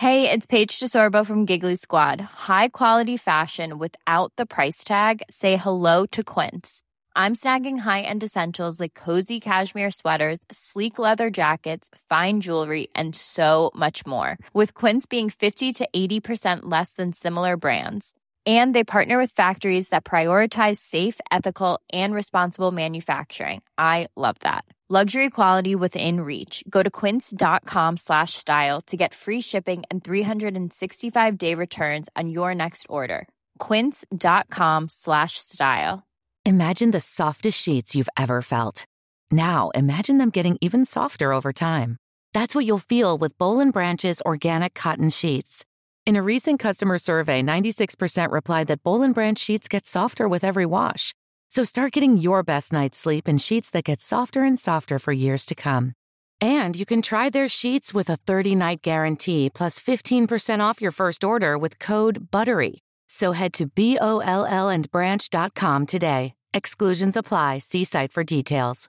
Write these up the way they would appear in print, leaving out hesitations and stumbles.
Hey, it's Paige DeSorbo from Giggly Squad. High quality fashion without the price tag. Say hello to Quince. I'm snagging high-end essentials like cozy cashmere sweaters, sleek leather jackets, fine jewelry, and so much more. With Quince being 50 to 80% less than similar brands. And they partner with factories that prioritize safe, ethical, and responsible manufacturing. I love that. Luxury quality within reach. Go to quince.com/style to get free shipping and 365-day returns on your next order. Quince.com/style. Imagine the softest sheets you've ever felt. Now, imagine them getting even softer over time. That's what you'll feel with Boll & Branch's organic cotton sheets. In a recent customer survey, 96% replied that Boll & Branch sheets get softer with every wash. So start getting your best night's sleep in sheets that get softer and softer for years to come. And you can try their sheets with a 30-night guarantee plus 15% off your first order with code BUTTERY. So head to BOLLandbranch.com today. Exclusions apply. See site for details.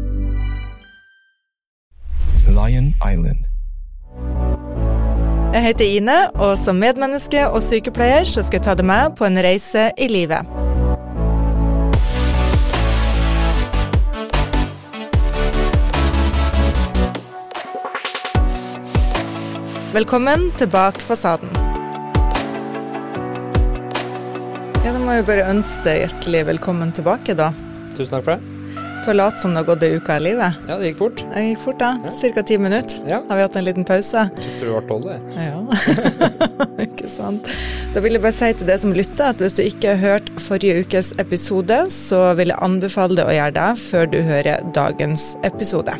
Lion Island. Jeg heter Ine, og som medmenneske og sykepleier så skal jeg ta deg med på en reise i livet. Velkommen til Bak fasaden. Ja, da må jeg bare ønske deg hjertelig velkommen tilbake da. Tusen takk for det. Forlat som det har gått en uke i livet. Ja, det gikk fort. Det gikk fort da, cirka 10 minutter. Ja. Har vi hatt en liten pause. Jeg tror det var 12 det. Ja, ikke sant. Da vil jeg bare si til deg som lytter at hvis du ikke har hørt forrige ukes episode, så vil jeg anbefale deg å gjøre det før du hører dagens episode.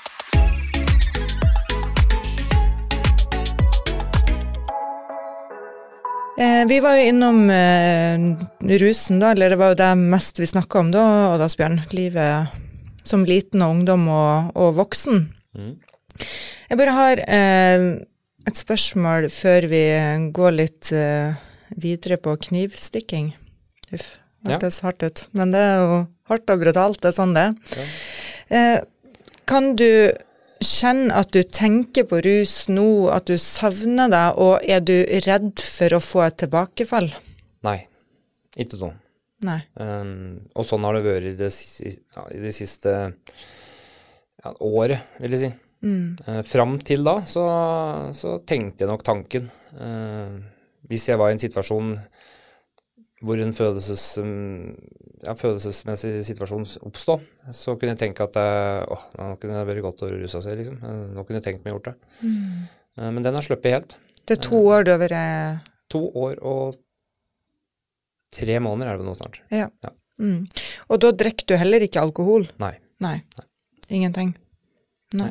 Vi var jo innom rusen da, eller det var jo det mest vi snakket om da, og da Asbjørn, livet som liten og ungdom og voksen. Jeg bare har et spørsmål før vi går litt videre på knivstikking. Uff, det hørtes hardt ut, men det jo hardt og brutalt, det sånn det. Ja. Kan du kjenn at du tenker på rus nå, at du savner deg, og du redd for å få et tilbakefall? Nei, ikke nå. Nei. Og sånn har det vært i det siste året, vil jeg si. Fram til da, så tenkte jeg nok tanken. Hvis jeg var i en situasjon hvor en følelsesmessig situasjon oppstod, så kunne jeg tenke at nå kunne det vært godt å ruse seg, liksom. Nå kunne jeg tenkt meg gjort det. Men den har sluppet helt. Det 2 år du har vært... 2 år og 3 måneder det nå snart. Ja. Og da drikker du heller ikke alkohol? Nei. Nei. Ingenting? Nei.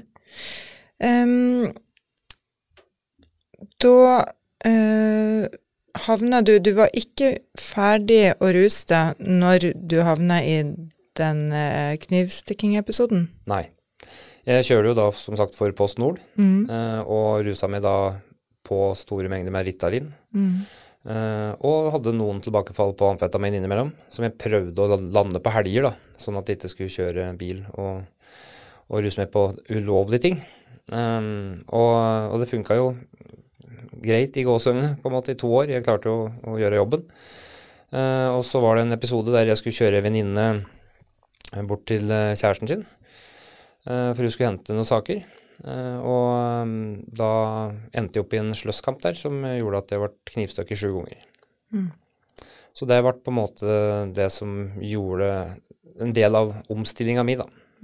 Da... havna du var ikke ferdig å ruse deg når du havna i den knivstikking-episoden? Nei. Jeg kjører jo da, som sagt, for Post Nord, og rusa meg da på store mengder med Ritalin, og hadde noen tilbakefall på amfetamin innimellom, som jeg prøvde å lande på helger da, sånn at jeg ikke skulle kjøre bil og ruse meg på ulovlige ting. Og det funket jo greit i gåsøgne, på en måte, i 2 år. Jeg klarte å gjøre jobben. Og så var det en episode der jeg skulle kjøre venninne bort til kjæresten sin, for hun skulle hente noen saker. Og da endte jeg opp i en sløsskamp der, som gjorde at jeg ble knivstøkk i 7 ganger. Så det ble på en måte det som gjorde en del av omstillingen min, da.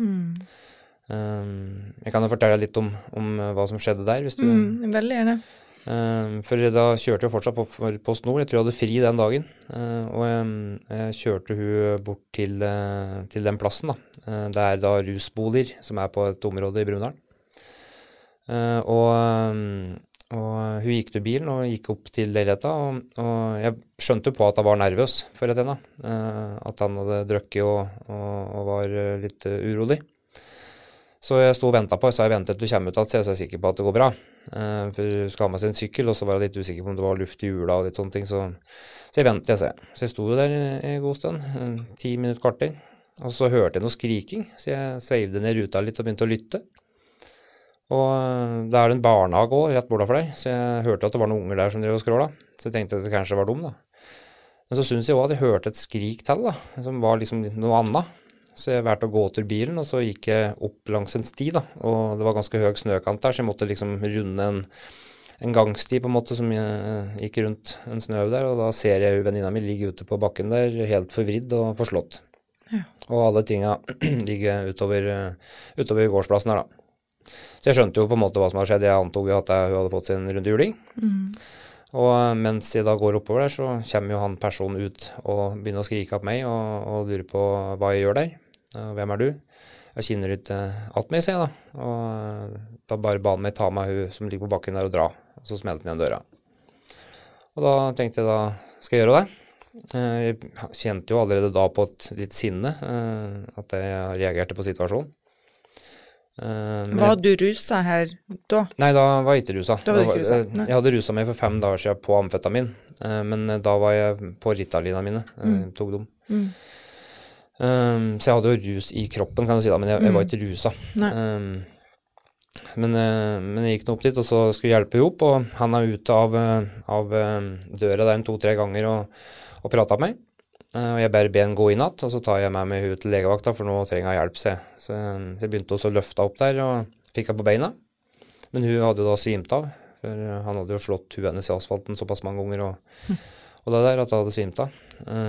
Jeg kan jo fortelle litt om hva som skjedde der, hvis du... Veldig gjerne. For da kjørte jeg fortsatt på Post Nord. Jeg tror jeg hadde fri den dagen, og jeg kjørte hun bort til den plassen da. Det da rusboliger som på et område i Brumunddal, og hun gikk til bilen og gikk opp til leiligheten, og jeg skjønte på at han var nervøs for et enda, at han hadde drukket og var litt urolig. Så jeg stod og ventet på, så jeg ventet til du kommer ut at, så jeg er sikker på at det går bra. For du skal ha med seg en sykkel, og så var jeg litt usikker på om det var luft i hjula og litt sånne ting, så jeg ventet, jeg ser. Så jeg stod der en god stund, 10 minutter kvarter, og så hørte jeg noe skriking, så jeg sveivde ned ruta litt og begynte å lytte. Og det en barnehage også, rett bortenfor der, så jeg hørte at det var noen unger der som drev og skråla, så jeg tenkte at det kanskje var dem da. Men så synes jeg også at jeg hørte et skrik til da, som var liksom noe annet. Så jeg valgte å gå til bilen, og så gikk jeg opp langs en sti da, og det var ganske høy snøkant der, så jeg måtte liksom runde en gangsti på en måte som gikk rundt en snøhaug der, og da ser jeg venninna mi ligge ute på bakken der, helt forvridd og forslått. Ja. Og alle tinga ligger utover gårdsplassen her da. Så jeg skjønte jo på en måte hva som hadde skjedd. Jeg antog jo at hun hadde fått sin runde juling. Og mens jeg da går oppover der, så kommer jo han personen ut og begynner å skrike opp meg og lurer på hva jeg gjør der. Hvem du? Jeg kjenner ut alt meg, sier jeg da. Og da bare ba han meg ta meg hun som ligger på bakken der og dra. Og så smelte han igjen døra. Og da tenkte jeg da, skal jeg gjøre det? Jeg kjente jo allerede da på et litt sinne at jeg reagerte på situasjonen. Var du rusa her da? Nei, da var jeg ikke rusa. Da var du ikke rusa? Jeg hadde rusa meg for 5 dager siden på amfetamin, men da var jeg på Ritalina mine, tok dem. Så jeg hadde jo rus i kroppen, kan du si da, men jeg var ikke rusa. Men jeg gikk nå opp dit, og så skulle jeg hjelpe henne opp, og han ute av døra der 2-3 ganger og pratet med meg. Og jeg bare ber han gå inn natt, og så tar jeg med meg hun til legevakta, for nå trenger jeg hjelp, så jeg begynte også å løfte opp der, og fikk henne på beina. Men hun hadde jo da svimt av, for han hadde jo slått hun hennes i asfalten såpass mange ganger, og det der at hun hadde svimt av.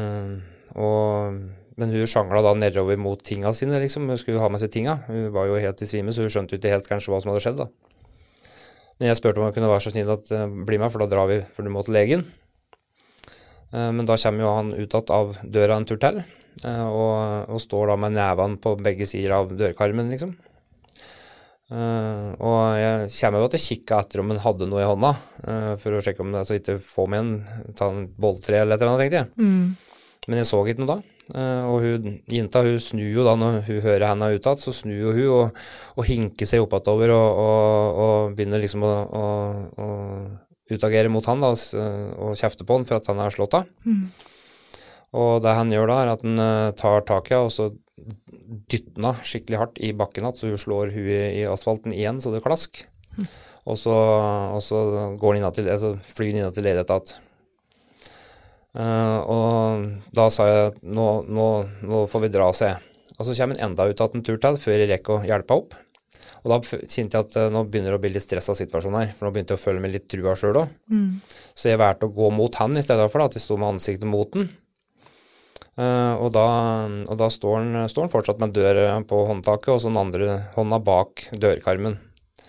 Men hun sjanglet da nedover mot tingene sine, liksom. Hun skulle ha med seg tingene. Hun var jo helt i svime, så hun skjønte ikke helt kanskje hva som hadde skjedd da. Men jeg spurte om hun kunne være så snill at bli med, for da drar vi, for du må til legen. Men da kommer jo han utad av døra en tur til, og står da med nevene på begge sider av dørkarmen, liksom. Og jeg kommer jo til å kikke etter om han hadde noe i hånda, for å sjekke om det, så ikke få med ta en bolltre eller et eller annet, tenkte jeg. Men jeg så ikke noe da. Og Jinta, hun snur jo da, når hun hører henne utad, så snur jo hun og hinker seg oppatover og begynner liksom å utagere mot han da, og kjefte på han for at han har slått av. Og det han gjør da, at han tar tak i henne, og så dytter han skikkelig hardt i bakken, så hun slår huet i asfalten igjen, så det klask. Og så går han inn til, altså flyr han inn til leiligheten. Og da sa jeg, nå får vi dra og se. Og så kommer han enda ut av en tur til, før jeg rekker å hjelpe opp. Og da kjente jeg at nå begynner det å bli litt stress av situasjonen her, for nå begynte jeg å føle meg litt trua selv også. Så jeg valgte å gå mot han i stedet for da, at jeg stod med ansiktet mot den. Og da står han fortsatt med døra på håndtaket, og så den andre hånda bak dørkarmen.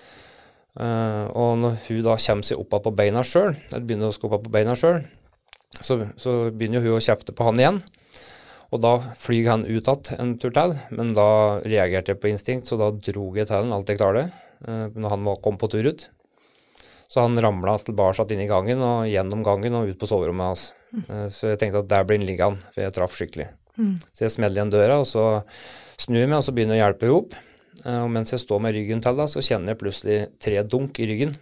Og når hun da kommer seg opp på beina selv, eller begynner å skå opp på beina selv, så begynner hun å kjefte på han igjen. Og da flyg han utad en tur til, men da reagerte jeg på instinkt, så da drog jeg til han alt jeg klarte, når han kom på tur ut. Så han ramlet tilbake inn i gangen, og gjennom gangen og ut på soverommet hans. Så jeg tenkte at der blir han liggende, for jeg traff skikkelig. Så jeg smeller igjen døra, og så snur jeg meg, og så begynner jeg å hjelpe henne opp. Og mens jeg står med ryggen til da, så kjenner jeg plutselig 3 dunk i ryggen.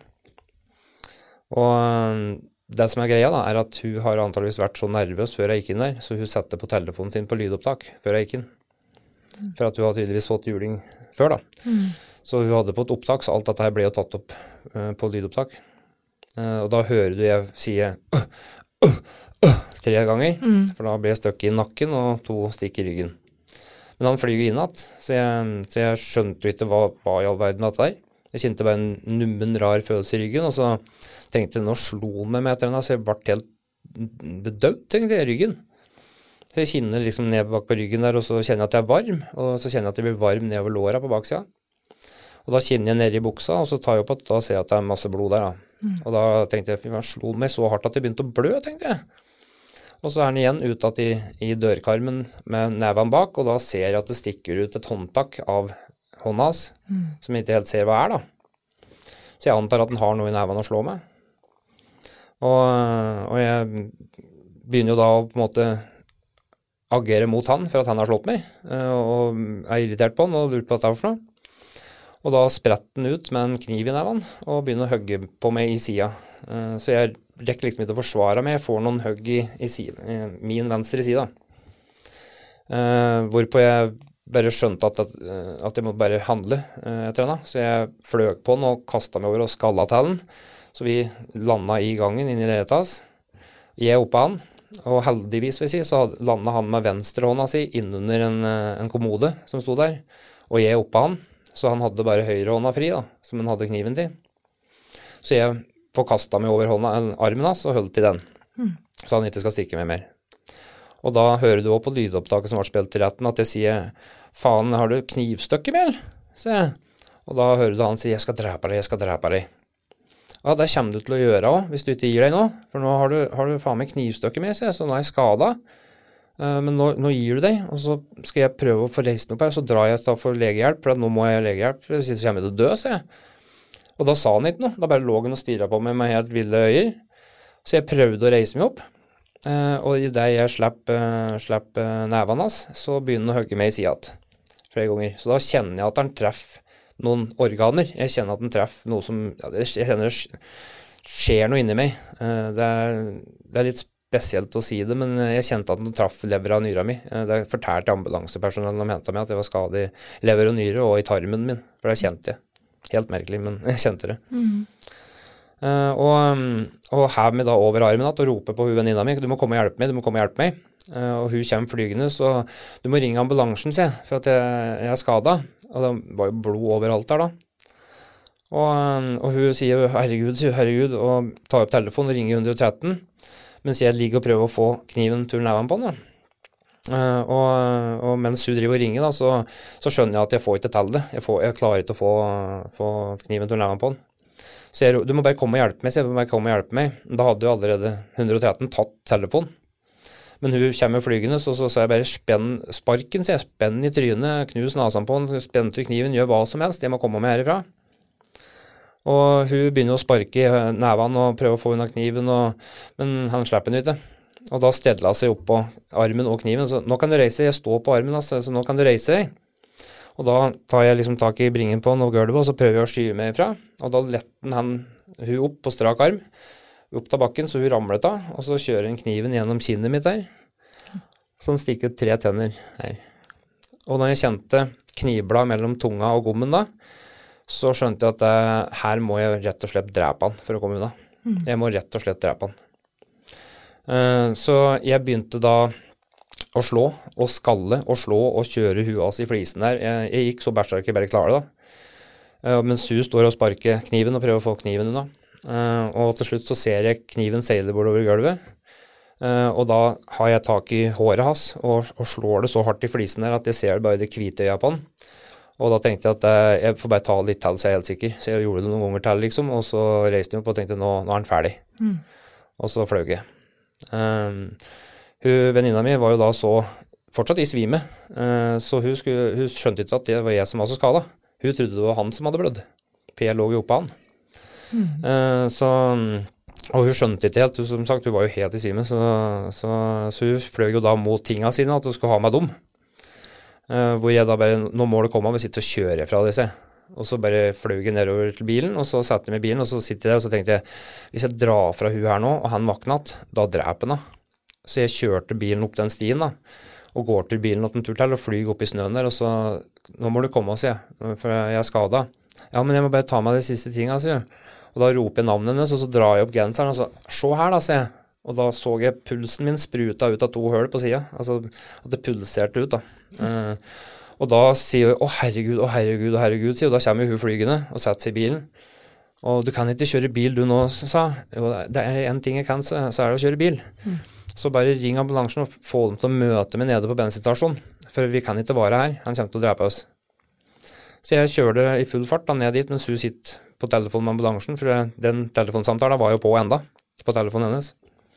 Og det som greia da, at hun har antageligvis vært så nervøs før jeg gikk inn der, så hun satte på telefonen sin på lydopptak før jeg gikk inn. For at hun hadde tydeligvis fått juling før da. Så hun hadde på et opptak, så alt dette her ble jo tatt opp på lydopptak. Og da hører du jeg sier 3 ganger, for da ble jeg støkk i nakken og 2 stikk i ryggen. Men han flyger inn att, så jeg skjønte jo ikke hva i all verden dette der. Jeg kjente bare en nummen rar følelse i ryggen, og så tenkte jeg, nå slo han meg med etter henne, så jeg ble helt bedøvd, tenkte jeg, i ryggen. Så jeg kjenner liksom ned bak på ryggen der, og så kjenner jeg at jeg er varm, og så kjenner jeg at jeg blir varm nedover låra på baksida. Og da kjenner jeg ned i buksa, og så tar jeg opp at da ser jeg at det er masse blod der da. Og da tenkte jeg, han slo meg så hardt at jeg begynte å blø, tenkte jeg. Og så han igjen utad i dørkarmen med neven bak, og da ser jeg at det stikker ut et håndtak av hånda hans, som jeg ikke helt ser hva da. Så jeg antar at han har noe i neven å slå med. Og jeg begynner jo da å på en måte agere mot han for at han har slått meg, og er irritert på han og lurer på hva det er for noe. Og da spretter han ut med en kniv i neven og begynner å hugge på meg i sida. Så jeg rekker liksom ikke å forsvare meg, jeg får noen hugg i min venstre side. Hvorpå jeg bare skjønte at jeg måtte bare handle etter henne. Så jeg fløk på den og kastet meg over og skallet til den. Så vi landet i gangen inn i leiligheten hans. Jeg oppe han, og heldigvis vil jeg si, så landet han med venstre hånda si innunder en kommode som stod der. Og jeg oppe han, så han hadde bare høyre hånda fri da, som han hadde kniven til. Så jeg kastet meg over armen hans og holdt til den, så han ikke skal stikke meg mer. Og da hører du også på lydopptaket som var spilt til retten at jeg sier, faen, har du knivstøkke med, eller? Sier jeg. Og da hører du han si, jeg skal drepe deg. Ja, det kommer du til å gjøre også, hvis du ikke gir deg nå, for nå har du faen meg knivstøkke med, sier jeg, så nå er jeg skadet. Men nå gir du deg, og så skal jeg prøve å få reist meg opp her, så drar jeg da for legehjelp, for nå må jeg ha legehjelp, hvis ikke kommer jeg til å dø, sier jeg. Og da sa han ikke noe, da bare lå han og stirret på meg med helt ville øyer, så jeg prøvde å reise meg opp, og i det jeg slapp nevene hans, så begynner han å hugge meg i siden flere ganger. Så da kjenner jeg at han treffer noen organer. Jeg kjenner at han treffer noe som, jeg kjenner det skjer noe inni meg. Det er litt spesielt å si det, men jeg kjente at han traff lever av nyra mi. Det fortalte ambulansepersonell de hentet meg at jeg var skadet i lever og nyre og i tarmen min, for det kjente jeg. Helt merkelig, men jeg kjente det. Og her med da over armen og roper på hun venninna mi, du må komme og hjelpe meg, og hun kommer flygende, så du må ringe ambulansen, sier jeg, for at jeg er skadet, og det var jo blod overalt der da. Og hun sier, herregud, og tar opp telefonen og ringer 113, mens jeg ligger og prøver å få kniven til neven på den da. Og mens hun driver og ringer da, så skjønner jeg at jeg får ikke til det. Jeg klarer ikke å få kniven til neven på den. Så jeg, du må bare komme og hjelpe meg, Da hadde jo allerede 113 tatt telefonen. Men hun kommer flygende, så sa jeg bare sparken, så jeg spenn i trynet, knus nasen på den, spenn til kniven, gjør hva som helst, jeg må komme meg herifra. Og hun begynner å sparke i nevene og prøve å få unna kniven, men han slipper den ikke. Og da stedet han seg opp på armen og kniven, så nå kan du reise, jeg står på armen, altså, så nå kan du reise deg. Og da tar jeg liksom tak i bringen på den og gulvet, og så prøver jeg å skyve meg ifra, og da letter hun opp på strak arm, opp til bakken, så hun ramlet av, og så kjører hun kniven gjennom kinnet mitt der, så den stikker ut 3 tenner her. Og når jeg kjente knivblad mellom tunga og gommen da, så skjønte jeg at her må jeg rett og slett drepe han for å komme unna. Jeg må rett og slett drepe han. Så jeg begynte da å slå og skalle og slå og kjøre huet hans i flisen der. Jeg gikk så berserk jeg bare klarer da. Mens hun står og sparker kniven og prøver å få kniven unna. Og til slutt så ser jeg kniven seile bortover gulvet. Og da har jeg tak i håret hans og slår det så hardt i flisen der at jeg ser bare det hvite øya på den. Og da tenkte jeg at jeg får bare ta litt til, så jeg er helt sikker. Så jeg gjorde det noen ganger til liksom, og så reiste jeg opp og tenkte nå er han ferdig. Og så fløg jeg. Venninna mi var jo da fortsatt i svime, så hun skjønte ikke at det var jeg som var så skadet. Hun trodde det var han som hadde blødd, for jeg lå jo oppe han. Og hun skjønte ikke helt, som sagt, hun var jo helt i svime, så hun fløg jo da mot tingene sine, at hun skulle ha med dem. Hvor jeg da bare, nå må det komme, vi sitter og kjører fra disse. Og så bare fløg jeg nedover til bilen, og så satte jeg meg i bilen, og så sitter jeg der, og så tenkte jeg, hvis jeg drar fra hun her nå, og han vaknet, da dreper han da. Så jeg kjørte bilen opp den stien da, og går til bilen en tur til, og flyg opp i snøen der, og så, nå må du komme, sier jeg, for jeg er skadet. Ja, men jeg må bare ta meg de siste tingene, sier jeg. Og da roper jeg navnet hennes, og så drar jeg opp genseren, og så, se her da, sier jeg. Og da så jeg pulsen min spruta ut av 2 høl på siden, altså at det pulserte ut da. Og da sier jeg, å herregud, sier, og da kommer hun flygende og setter seg i bilen. Og du kan ikke kjøre bil du nå, sa. Jo, det er en ting jeg kan, så er det å kjøre bil. Så bare ring ambulansen og få dem til å møte meg nede på bensinstasjonen, for vi kan ikke være her, han kommer til å drepe oss. Så jeg kjørte i full fart da ned dit, mens hun sitter på telefonen med ambulansen, for den telefonsamtalen var jo på enda, på telefonen hennes.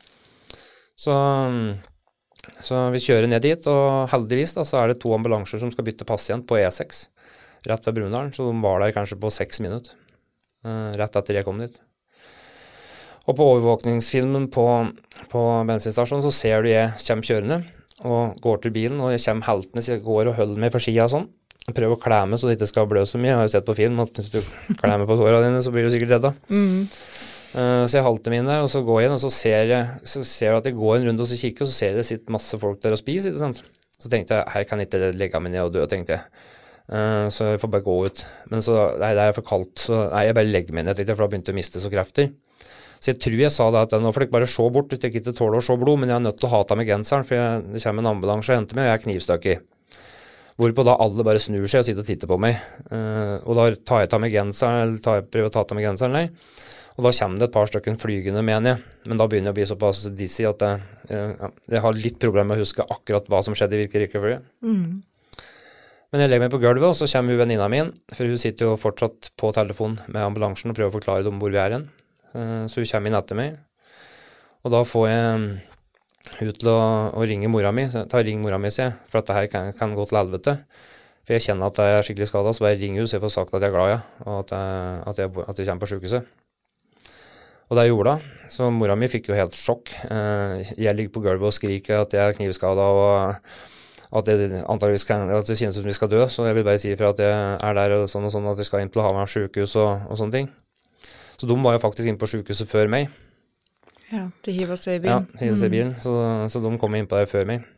Så vi kjører ned dit, og heldigvis da, så er det 2 ambulanser som skal bytte pasient på E6, rett ved Brunndalen, så de var der kanskje på 6 minutter, rett etter jeg kom dit. Og på overvåkningsfilmen på bensinstasjonen så ser du jeg kommer kjørende, og går til bilen, og jeg kommer heltende, så jeg går og holder meg for siden og sånn, og prøver å klemme så det ikke skal blø så mye. Jeg har jo sett på film at hvis du klemmer på tårene dine, så blir du sikkert redd da. Så jeg halter meg inn der, og så går jeg inn, og så ser jeg at jeg går en runde og så kikker, og så ser jeg det sitter masse folk der og spiser, ikke sant? Så tenkte jeg, her kan jeg ikke legge meg ned og dø, tenkte jeg. Så jeg får bare gå ut. Men så, nei, det er for kaldt, så nei, jeg bare legger meg ned, tenkte jeg, for da begynte jeg å miste så krefter. Så jeg tror jeg sa det at nå får jeg bare se bort, hvis jeg ikke tåler å se blod, men jeg er nødt til å ha ta med genseren, for det kommer en ambulanse og henter meg, og jeg er knivstøkket. Hvorpå da alle bare snur seg og sitter og titter på meg. Og da tar jeg ta med genseren, eller prøver å ta med genseren, nei. Og da kommer det et par stykker flygende, mener jeg. Men da begynner jeg å bli såpass dizzy at jeg har litt problemer med å huske akkurat hva som skjedde i hvilke rekkefølge. Men jeg legger meg på gulvet, og så kommer hun venninna min, for hun sitter jo fortsatt på telefon med ambulansen og prøver å forklare dem hvor vi er hen. Så hun kommer inn etter meg. Og da får jeg hun til å ringe mora mi, ring mora mi, sier jeg, for at dette her kan gå til helvete. For jeg kjenner at jeg er skikkelig skadet, så bare ring hun, så jeg får sagt at jeg er glad, ja, og at jeg kommer på sykehuset. Og det gjorde hun. Så mora mi fikk jo helt sjokk. Jeg ligger på gulvet og skriker at jeg er knivskadet, og at det antageligvis at det kjennes ut som vi skal dø, så jeg vil bare si for at jeg er der og sånn, at jeg skal inn til Hamar sykehus og sånne ting. Så de var jo faktisk inn på sykehuset før meg. Ja, de hiver seg i bilen. Ja, hiver seg i bilen, så de kom inn på det før meg.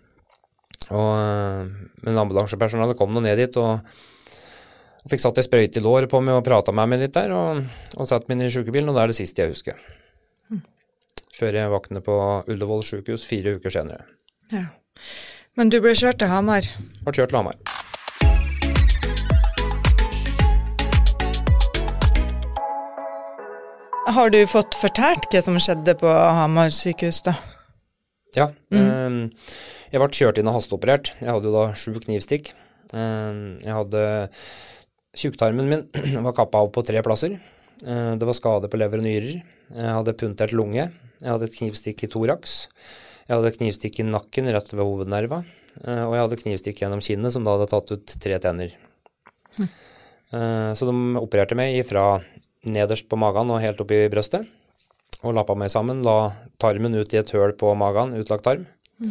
Men ambulansepersonalet kom nå ned dit, og fikk satt en sprøyte i låret på meg og pratet med meg litt der, og satt meg inn i sykebilen, og det er det siste jeg husker. Før jeg vakner på Ullevål sykehus 4 uker senere. Ja. Men du ble kjørt til Hamar? Ble kjørt til Hamar. Har du fått fortalt hva som skjedde på Hamar sykehus da? Ja, jeg ble kjørt inn og hasteoperert. Jeg hadde jo da 7 knivstikk. Jeg hadde tjukktarmen min var kappet av på 3 plasser. Det var skade på lever og nyrer. Jeg hadde puntert lunge. Jeg hadde et knivstikk i thorax. Jeg hadde et knivstikk i nakken rett ved hovednerva. Og jeg hadde knivstikk gjennom kinnet som da hadde tatt ut 3 tenner. Så de opererte meg fra nederst på magen og helt opp i brøstet. Og lappet meg sammen, la tarmen ut i et høl på magen, utlagt tarm.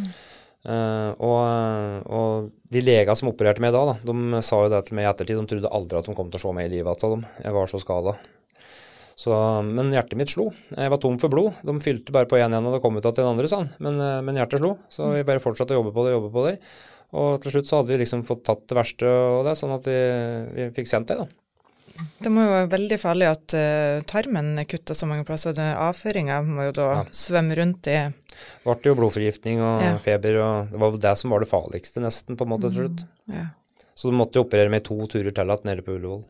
Og de leger som opererte meg da, de sa jo det til meg i ettertid, de trodde aldri at de kom til å se meg i livet, sa de. Jeg var så skadet. Men hjertet mitt slo. Jeg var tom for blod. De fylte bare på en igjen, og det kom ut til den andre, sånn. Men hjertet slo, så vi bare fortsatte å jobbe på det. Og til slutt så hadde vi liksom fått tatt det verste og det, sånn at vi fikk sendt det da. Det må jo være veldig farlig at tarmen kuttet så mange plasser. Avføringen må jo da svømme rundt i... Det ble jo blodforgiftning og feber, og det var det som var det farligste nesten på en måte til slutt. Ja. Så de måtte jo operere med 2 turer til at nede på Ullevål.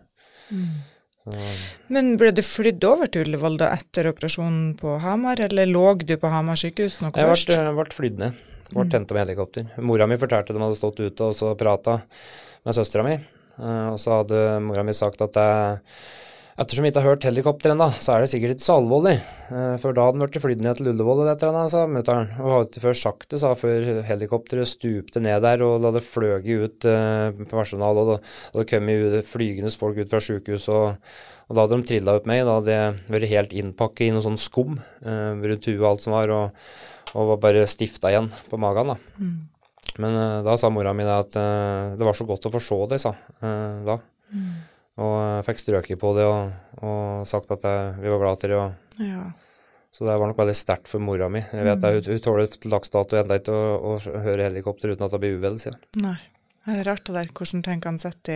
Men ble du flydd over til Ullevål da etter operasjonen på Hamar, eller lå du på Hamar sykehus noe først? Jeg ble flydd ned. Ble hentet med helikopter. Mora mi fortalte de hadde stått ute og så pratet med søstera mi. Og så hadde mora mi sagt at ettersom jeg ikke har hørt helikopter ennå, så er det sikkert ikke så alvorlig. For da hadde den vært flydd ned til Ullevål og dette, sa mutteren. Og hadde ikke først sagt det, sa før helikopteret stupte ned der, og da det fløg ut personal, og da hadde kommet flygende folk ut fra sykehus, og da hadde de trillet opp meg, da hadde jeg vært helt innpakket i noe sånn skum rundt huet og alt som var, og var bare stiftet igjen på magen da. Men da sa mora mi at det var så godt å få se det, sa da. Og jeg fikk strøket på det og sagt at vi var glad til det. Så det var nok veldig sterkt for mora mi. Jeg vet at hun tåler til dagsdato enda ikke å høre helikopter uten at det blir uvel, sier. Nei, det er rart det der, hvordan ting kan sette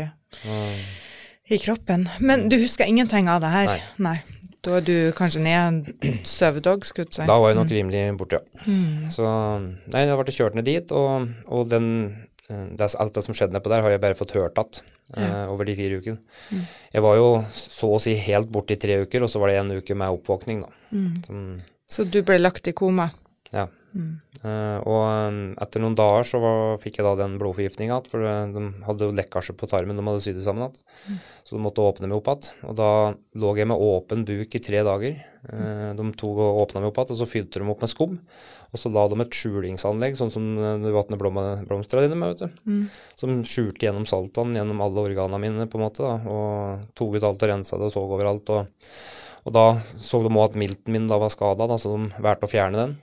i kroppen. Men du husker ingenting av det her? Nei. Da var du kanskje ned søvdog, skulle du si? Da var jeg nok rimelig borte, ja. Så nei, jeg ble kjørt ned dit, og alt det som skjedde nedpå der har jeg bare fått hørt at over de 4 ukene. Jeg var jo så å si helt borte i 3 uker, og så var det 1 uke med oppvåkning da. Så du ble lagt i koma? Ja. Og etter noen dager så fikk jeg da den blodforgiftningen, for de hadde jo lekkasje på tarmen, de hadde sydd det sammen, så de måtte åpne meg opp igjen. Og da lå jeg med åpen buk i 3 dager. De tog og åpnet meg opp igjen, og så fylte de opp med skum, og så la de et skjulingsanlegg, sånn som du vatner blomstrer dine med, vet du. Som skjulte gjennom saltvann, gjennom alle organene mine på en måte, da, og tog ut alt og renset det og så overalt. Og da så de også at milten min da var skadet, da, så de valgte å fjerne den.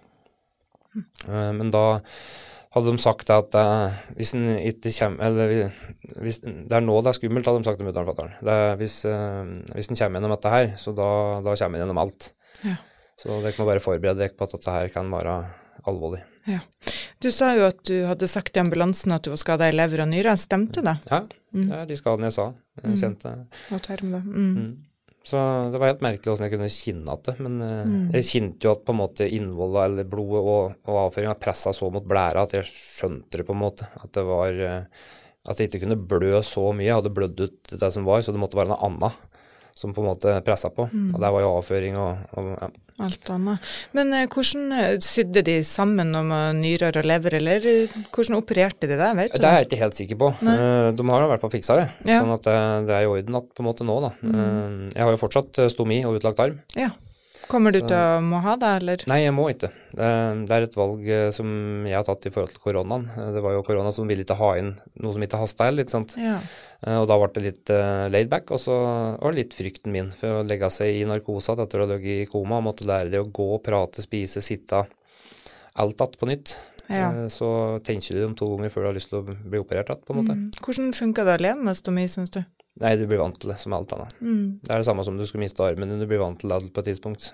Men da hadde de sagt at hvis den ikke kommer, eller hvis det er nå det er skummelt, hadde de sagt til mutteren og fatteren. Hvis den kommer gjennom dette her, så da kommer den gjennom alt. Så dere må bare forberede dere på at dette her kan være alvorlig. Ja. Du sa jo at du hadde sagt i ambulansen at du var skadet i lever og nyre. Stemte det? Ja, det er de skadene jeg sa. Jeg kjente. Og tarm, Så det var helt merkelig hvordan jeg kunne kjenne at det, men jeg kjente jo at på en måte innvoldet eller blodet og avføringen presset så mot blæra at jeg skjønte det på en måte, at det var, at jeg ikke kunne blø så mye, jeg hadde blødd ut det som var, så det måtte være noe annet som på en måte presset på, og der var jo avføring og alt annet. Men hvordan sydde de sammen om nyrer og lever, eller hvordan opererte de det, vet du? Det er jeg ikke helt sikker på. De har i hvert fall fikset det, sånn at det er i orden at på en måte nå da. Jeg har jo fortsatt stomi og utlagt arm. Ja. Kommer du til å må ha det, eller? Nei, jeg må ikke. Det er et valg som jeg har tatt i forhold til koronaen. Det var jo korona som ville ikke ha inn noe som ikke hastet, litt sant? Ja. Og da ble det litt laid back, og så var det litt frykten min for å legge seg i narkose etter å ha ligget i koma, og måtte lære det å gå, prate, spise, sitte, alt tatt på nytt. Ja. Så tenker du om 2 ganger før du har lyst til å bli operert tatt, på en måte. Hvordan funker det å leve med stomi, synes du? Nei, du blir vant til det, som alt annet. Det er det samme som du skulle miste armen, men du blir vant til det på et tidspunkt.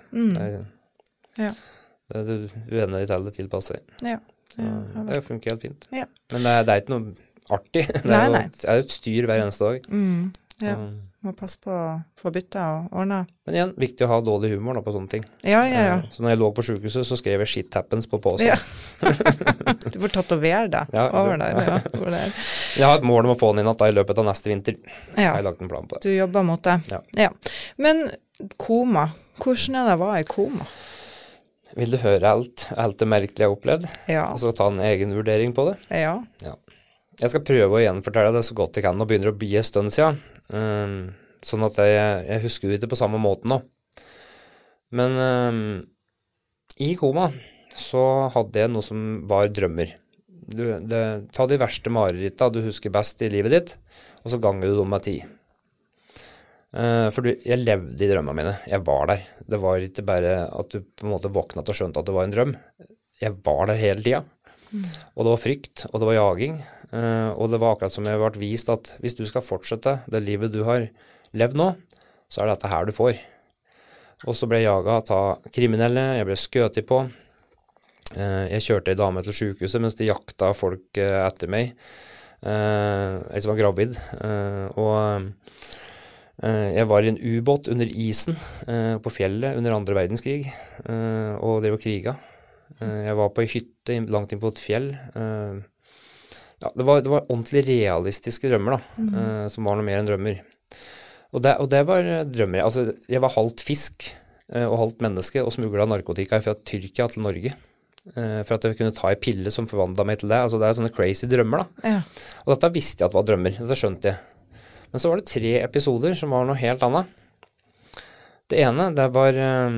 Du venner deg til det tilpasser. Det funker helt fint. Ja. Men det er ikke noe artig. Det er jo et styr hver eneste dag. Må passe på å få bytta og ordne. Men igjen, viktig å ha dårlig humor da, på sånne ting. Ja. Så når jeg lå på sykehuset, så skrev jeg shit happens på posen. Ja. Du får tatovere det over der. Jeg har et mål om å få den inn at da i løpet av neste vinter. Jeg har lagt en plan på det. Du jobber mot det. Ja. Men koma, hvordan er det å være i koma? Vil du høre alt det merkelige jeg har opplevd? Ja. Og så ta en egen vurdering på det? Ja. Jeg skal prøve å gjenfortelle det så godt jeg kan, og begynner å bli en stund siden. Sånn at jeg husker det ikke på samme måte nå. Men i koma så hadde jeg noe som var drømmer. Ta de verste marerittene du husker best i livet ditt, og så ganger du dem med 10. For jeg levde i drømmene mine. Jeg var der. Det var ikke bare at du på en måte våknet og skjønte at det var en drøm. Jeg var der hele tiden. Og det var frykt, og det var jaging, og det var akkurat som jeg ble vist at hvis du skal fortsette det livet du har levd nå, så er det dette her du får. Og så ble jeg jaget av kriminelle, jeg ble skøtet på, jeg kjørte en dame til sykehuset mens de jakta folk etter meg, jeg som var gravid, og jeg var i en ubåt under isen på fjellet under 2. verdenskrig, og drev og kriget. Jeg var på en hytte langt inn på et fjell. Det var ordentlig realistiske drømmer da, som var noe mer enn drømmer. Og det var drømmer. Altså, jeg var halvt fisk og halvt menneske og smuglet narkotika fra Tyrkia til Norge. For at jeg kunne ta en pille som forvandlet meg til det. Altså, det er sånne crazy drømmer da. Ja. Og dette visste jeg at var drømmer. Dette skjønte jeg. Men så var det 3 episoder som var noe helt annet. Det ene var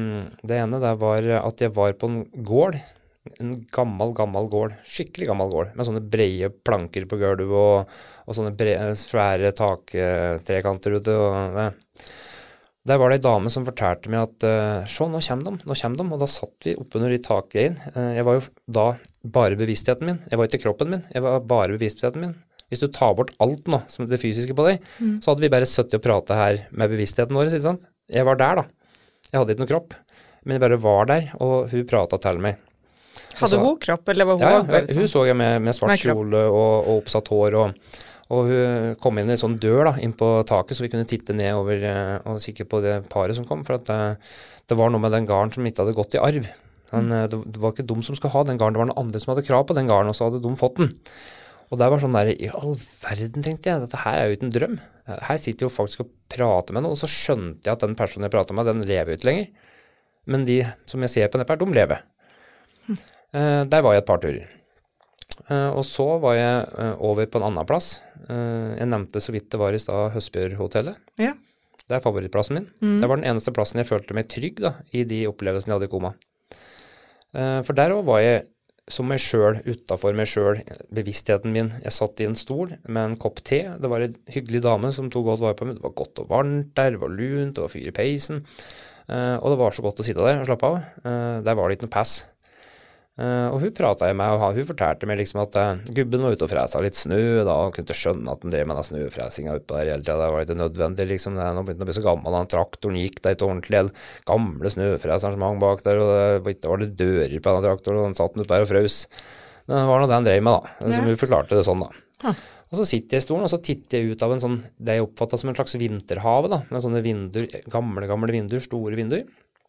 at jeg var på en gård, en gammel gård, skikkelig gammel gård, med sånne brede planker på gulv og sånne svære taktrekanter ute. Der var det en dame som fortalte meg at se, nå kommer de, og da satt vi oppunder de takgreiene. Jeg var jo da bare bevisstheten min, jeg var ikke kroppen min, jeg var bare bevisstheten min. Hvis du tar bort alt nå, som det fysiske på deg, så hadde vi bare suttet og pratet her med bevisstheten vår, ikke sant? Jeg var der da. Jeg hadde ikke noen kropp, men jeg bare var der, og hun pratet til meg. Hadde hun kropp, eller var hun? Ja, hun så jeg med svart kjole og oppsatt hår, og hun kom inn i en sånn dør da, inn på taket, så vi kunne titte ned over og kikke på det paret som kom, for at det var noe med den garden som ikke hadde gått i arv. Det var ikke de som skulle ha den garden, det var noen andre som hadde krav på den garden, og så hadde de fått den. Og det var sånn der, i all verden tenkte jeg, dette her er jo ikke en drøm. Her sitter jo faktisk og prater med noen, og så skjønte jeg at den personen jeg prater med, den lever jo ikke lenger. Men de som jeg ser på neppe her, de lever. Der var jeg et par turer. Og så var jeg over på en annen plass. Jeg nevnte så vidt det var i sted Høstbjørhotellet. Ja. Det er favorittplassen min. Det var den eneste plassen jeg følte meg trygg da, i de opplevelsene jeg hadde i koma. For der også var jeg som meg selv, utenfor meg selv, bevisstheten min. Jeg satt i en stol med en kopp te. Det var en hyggelig dame som tog godt vare på meg. Det var godt og varmt der, det var lunt, det var fyr i peisen. Og det var så godt å sitte der og slappe av. Der var det ikke noe pass. Og hun pratet jeg med, og hun fortalte meg liksom at gubben var ute og fresa litt snø, da, og kunne ikke skjønne at han drev med den snøfresinga oppe der hele tiden. Det var litt nødvendig, liksom. Nå begynte han å bli så gammel, han traktoren gikk der ikke ordentlig, gamle snøfreseren som hang bak der, og det var litt dører på denne traktoren, og han satt den ut der og frøs. Det var noe det han drev med da, som hun forklarte det sånn da. Og så sitter jeg i stolen, og så titter jeg ut av en sånn, det jeg oppfattet som en slags vinterhave da, med sånne vinduer, gamle vinduer, store vinduer.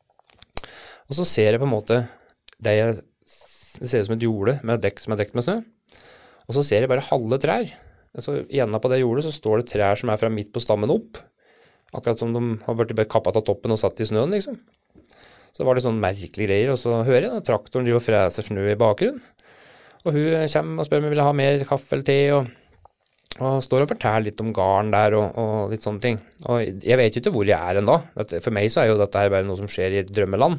Og så ser jeg på en måte, det ser ut som et jorde med dekk som dekt med snø, og så ser jeg bare halve trær. Altså, i enden på det jordet så står det trær som fra midt på stammen opp, akkurat som de har vært bare kappet av toppen og satt i snøen liksom. Så var det sånn merkelige greier, og så hører jeg da, traktoren driver og freser snø i bakgrunnen. Og hun kommer og spør om jeg vil ha mer kaffe eller te, og står og forteller litt om garn der og litt sånne ting. Og jeg vet jo ikke hvor jeg enda. For meg så jo dette her bare noe som skjer i et drømmeland.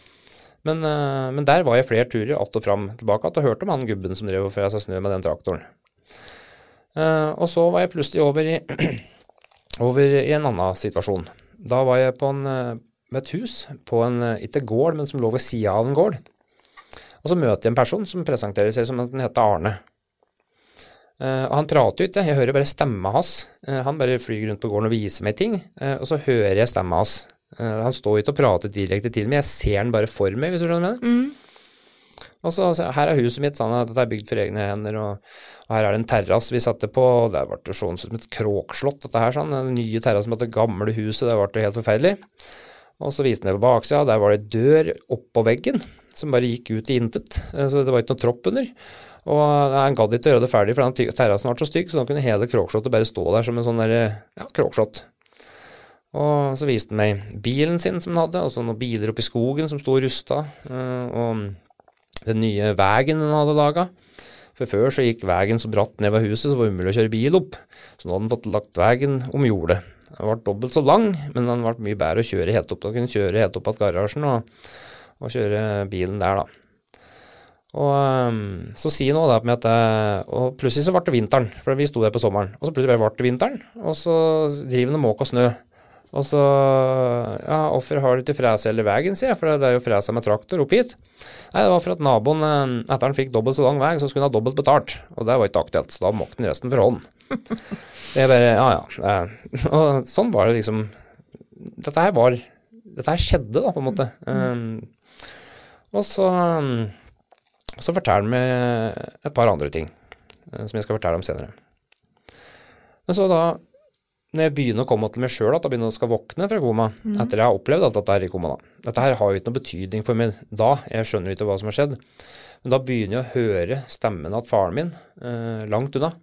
Men der var jeg flere turer att og fram tilbake og hørte om han gubben som drev og fresa snø med den traktoren. Og så var jeg plutselig over i en annen situasjon. Da var jeg på med et hus på ikke gård, men som lå ved siden av en gård. Og så møter jeg en person som presenterer seg som at han heter Arne. Og han prater jo ikke, jeg hører bare stemmen hans. Han bare flyger rundt på gården og viser meg ting, og så hører jeg stemmen hans. Han står ikke og prater direkte til meg, jeg ser han bare for meg, hvis du skjønner det. Og så her huset mitt, sånn at det bygd for egne hender, og her det en terrasse vi satte på, og det ble sånn som et kråkslott, dette her sånn, den nye terrassen med det gamle huset, det ble helt forferdelig. Og så viste han meg på baksida, der var det dør oppå veggen, som bare gikk ut i intet, så det var ikke noe tropp under. Og han gadd ikke å gjøre det ferdig, for den terrassen var så stygg, så da kunne hele kråkslottet bare stå der som en sånn der, kråkslott. Og så viste han meg bilen sin som han hadde, og så noen biler oppe i skogen som stod rustet, og den nye veien han hadde laget. For før så gikk veien så bratt ned ved huset, så var det umulig å kjøre bil opp. Så nå hadde han fått lagt veien om jordet. Den ble dobbelt så lang, men den ble mye bedre å kjøre helt opp. Da kunne kjøre helt opp av garasjen og kjøre bilen der da. Og så sier han også med at og plutselig så ble det vinteren, for vi stod der på sommeren. Og så plutselig ble det vinteren, og så driver han og måker snø. Og så, hvorfor har du ikke frese hele veien, sier jeg, for det jo frese med traktor opp hit. Nei, det var for at naboen, etter han fikk dobbelt så lang vei, så skulle han ha dobbelt betalt. Og det var ikke aktuelt, så da måkte han resten for hånd. Jeg bare, og sånn var det liksom, dette her skjedde da, på en måte. Og så forteller han meg et par andre ting, som jeg skal fortelle om senere. Men så da, når jeg begynner å komme til meg selv, at jeg begynner å skal våkne fra koma, etter jeg har opplevd alt dette her i koma da. Dette her har jo ikke noe betydning for meg da, jeg skjønner ikke hva som har skjedd. Men da begynner jeg å høre stemmen av faren min, langt unna.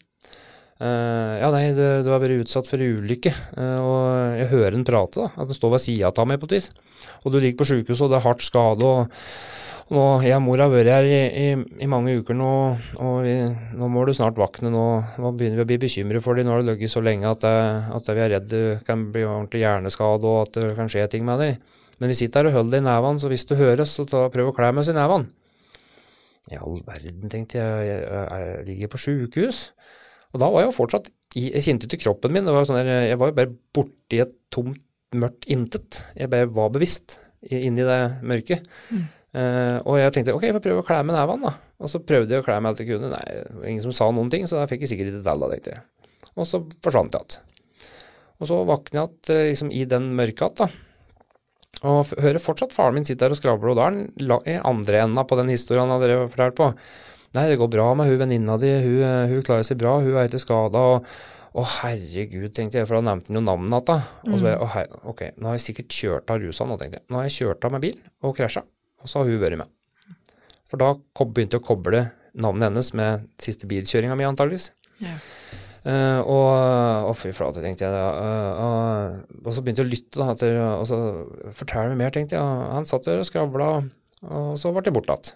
Nei, du har vært utsatt for ulykke, og jeg hører den prate da, at den står ved siden av meg på et vis. Og du ligger på sykehuset, og det hardt skade, og jeg og mor har vært her i mange uker nå, og nå må du snart vakne, nå begynner vi å bli bekymret for deg, nå har det løgget så lenge at vi er redd du kan bli ordentlig hjerneskade, og at det kan skje ting med deg. Men vi sitter her og holder deg i nevene, så hvis du hører oss, så prøv å klæ med oss i nevene. I all verden, tenkte jeg ligger på sykehus. Og da var jeg jo fortsatt, jeg kjente ikke kroppen min, det var sånn der, jeg var jo bare borte i et tomt, mørkt intet. Jeg bare var bevisst inni det mørket. Og jeg tenkte, ok, jeg får prøve å klæ med nevene da. Og så prøvde jeg å klæ med alt jeg kunne. Nei, det var ingen som sa noen ting, så da fikk jeg sikkert ikke til da, tenkte jeg. Og så forsvant jeg. Og så vaknet jeg liksom, i den mørket da. Og hører fortsatt faren min sitte der og skravler, og da er andre enden på den historien han hadde fortalt på. Nei, det går bra med hun venninna di, hun klarer seg bra, hun er ikke skadet, og herregud, tenkte jeg, for da nevnte han jo navnet da. Og så ok, nå har jeg sikkert kjørt av rusa nå, tenkte jeg. Nå har jeg kjørt av med bil og krasjet. Og så har hun vært med. For da begynte jeg å koble navnet hennes med siste bilkjøringen min antageligvis. Ja. Og fy flate, tenkte jeg. Og så begynte jeg å lytte da, og så forteller meg mer, tenkte jeg. Han satt der og skravlet, og så ble det bortatt.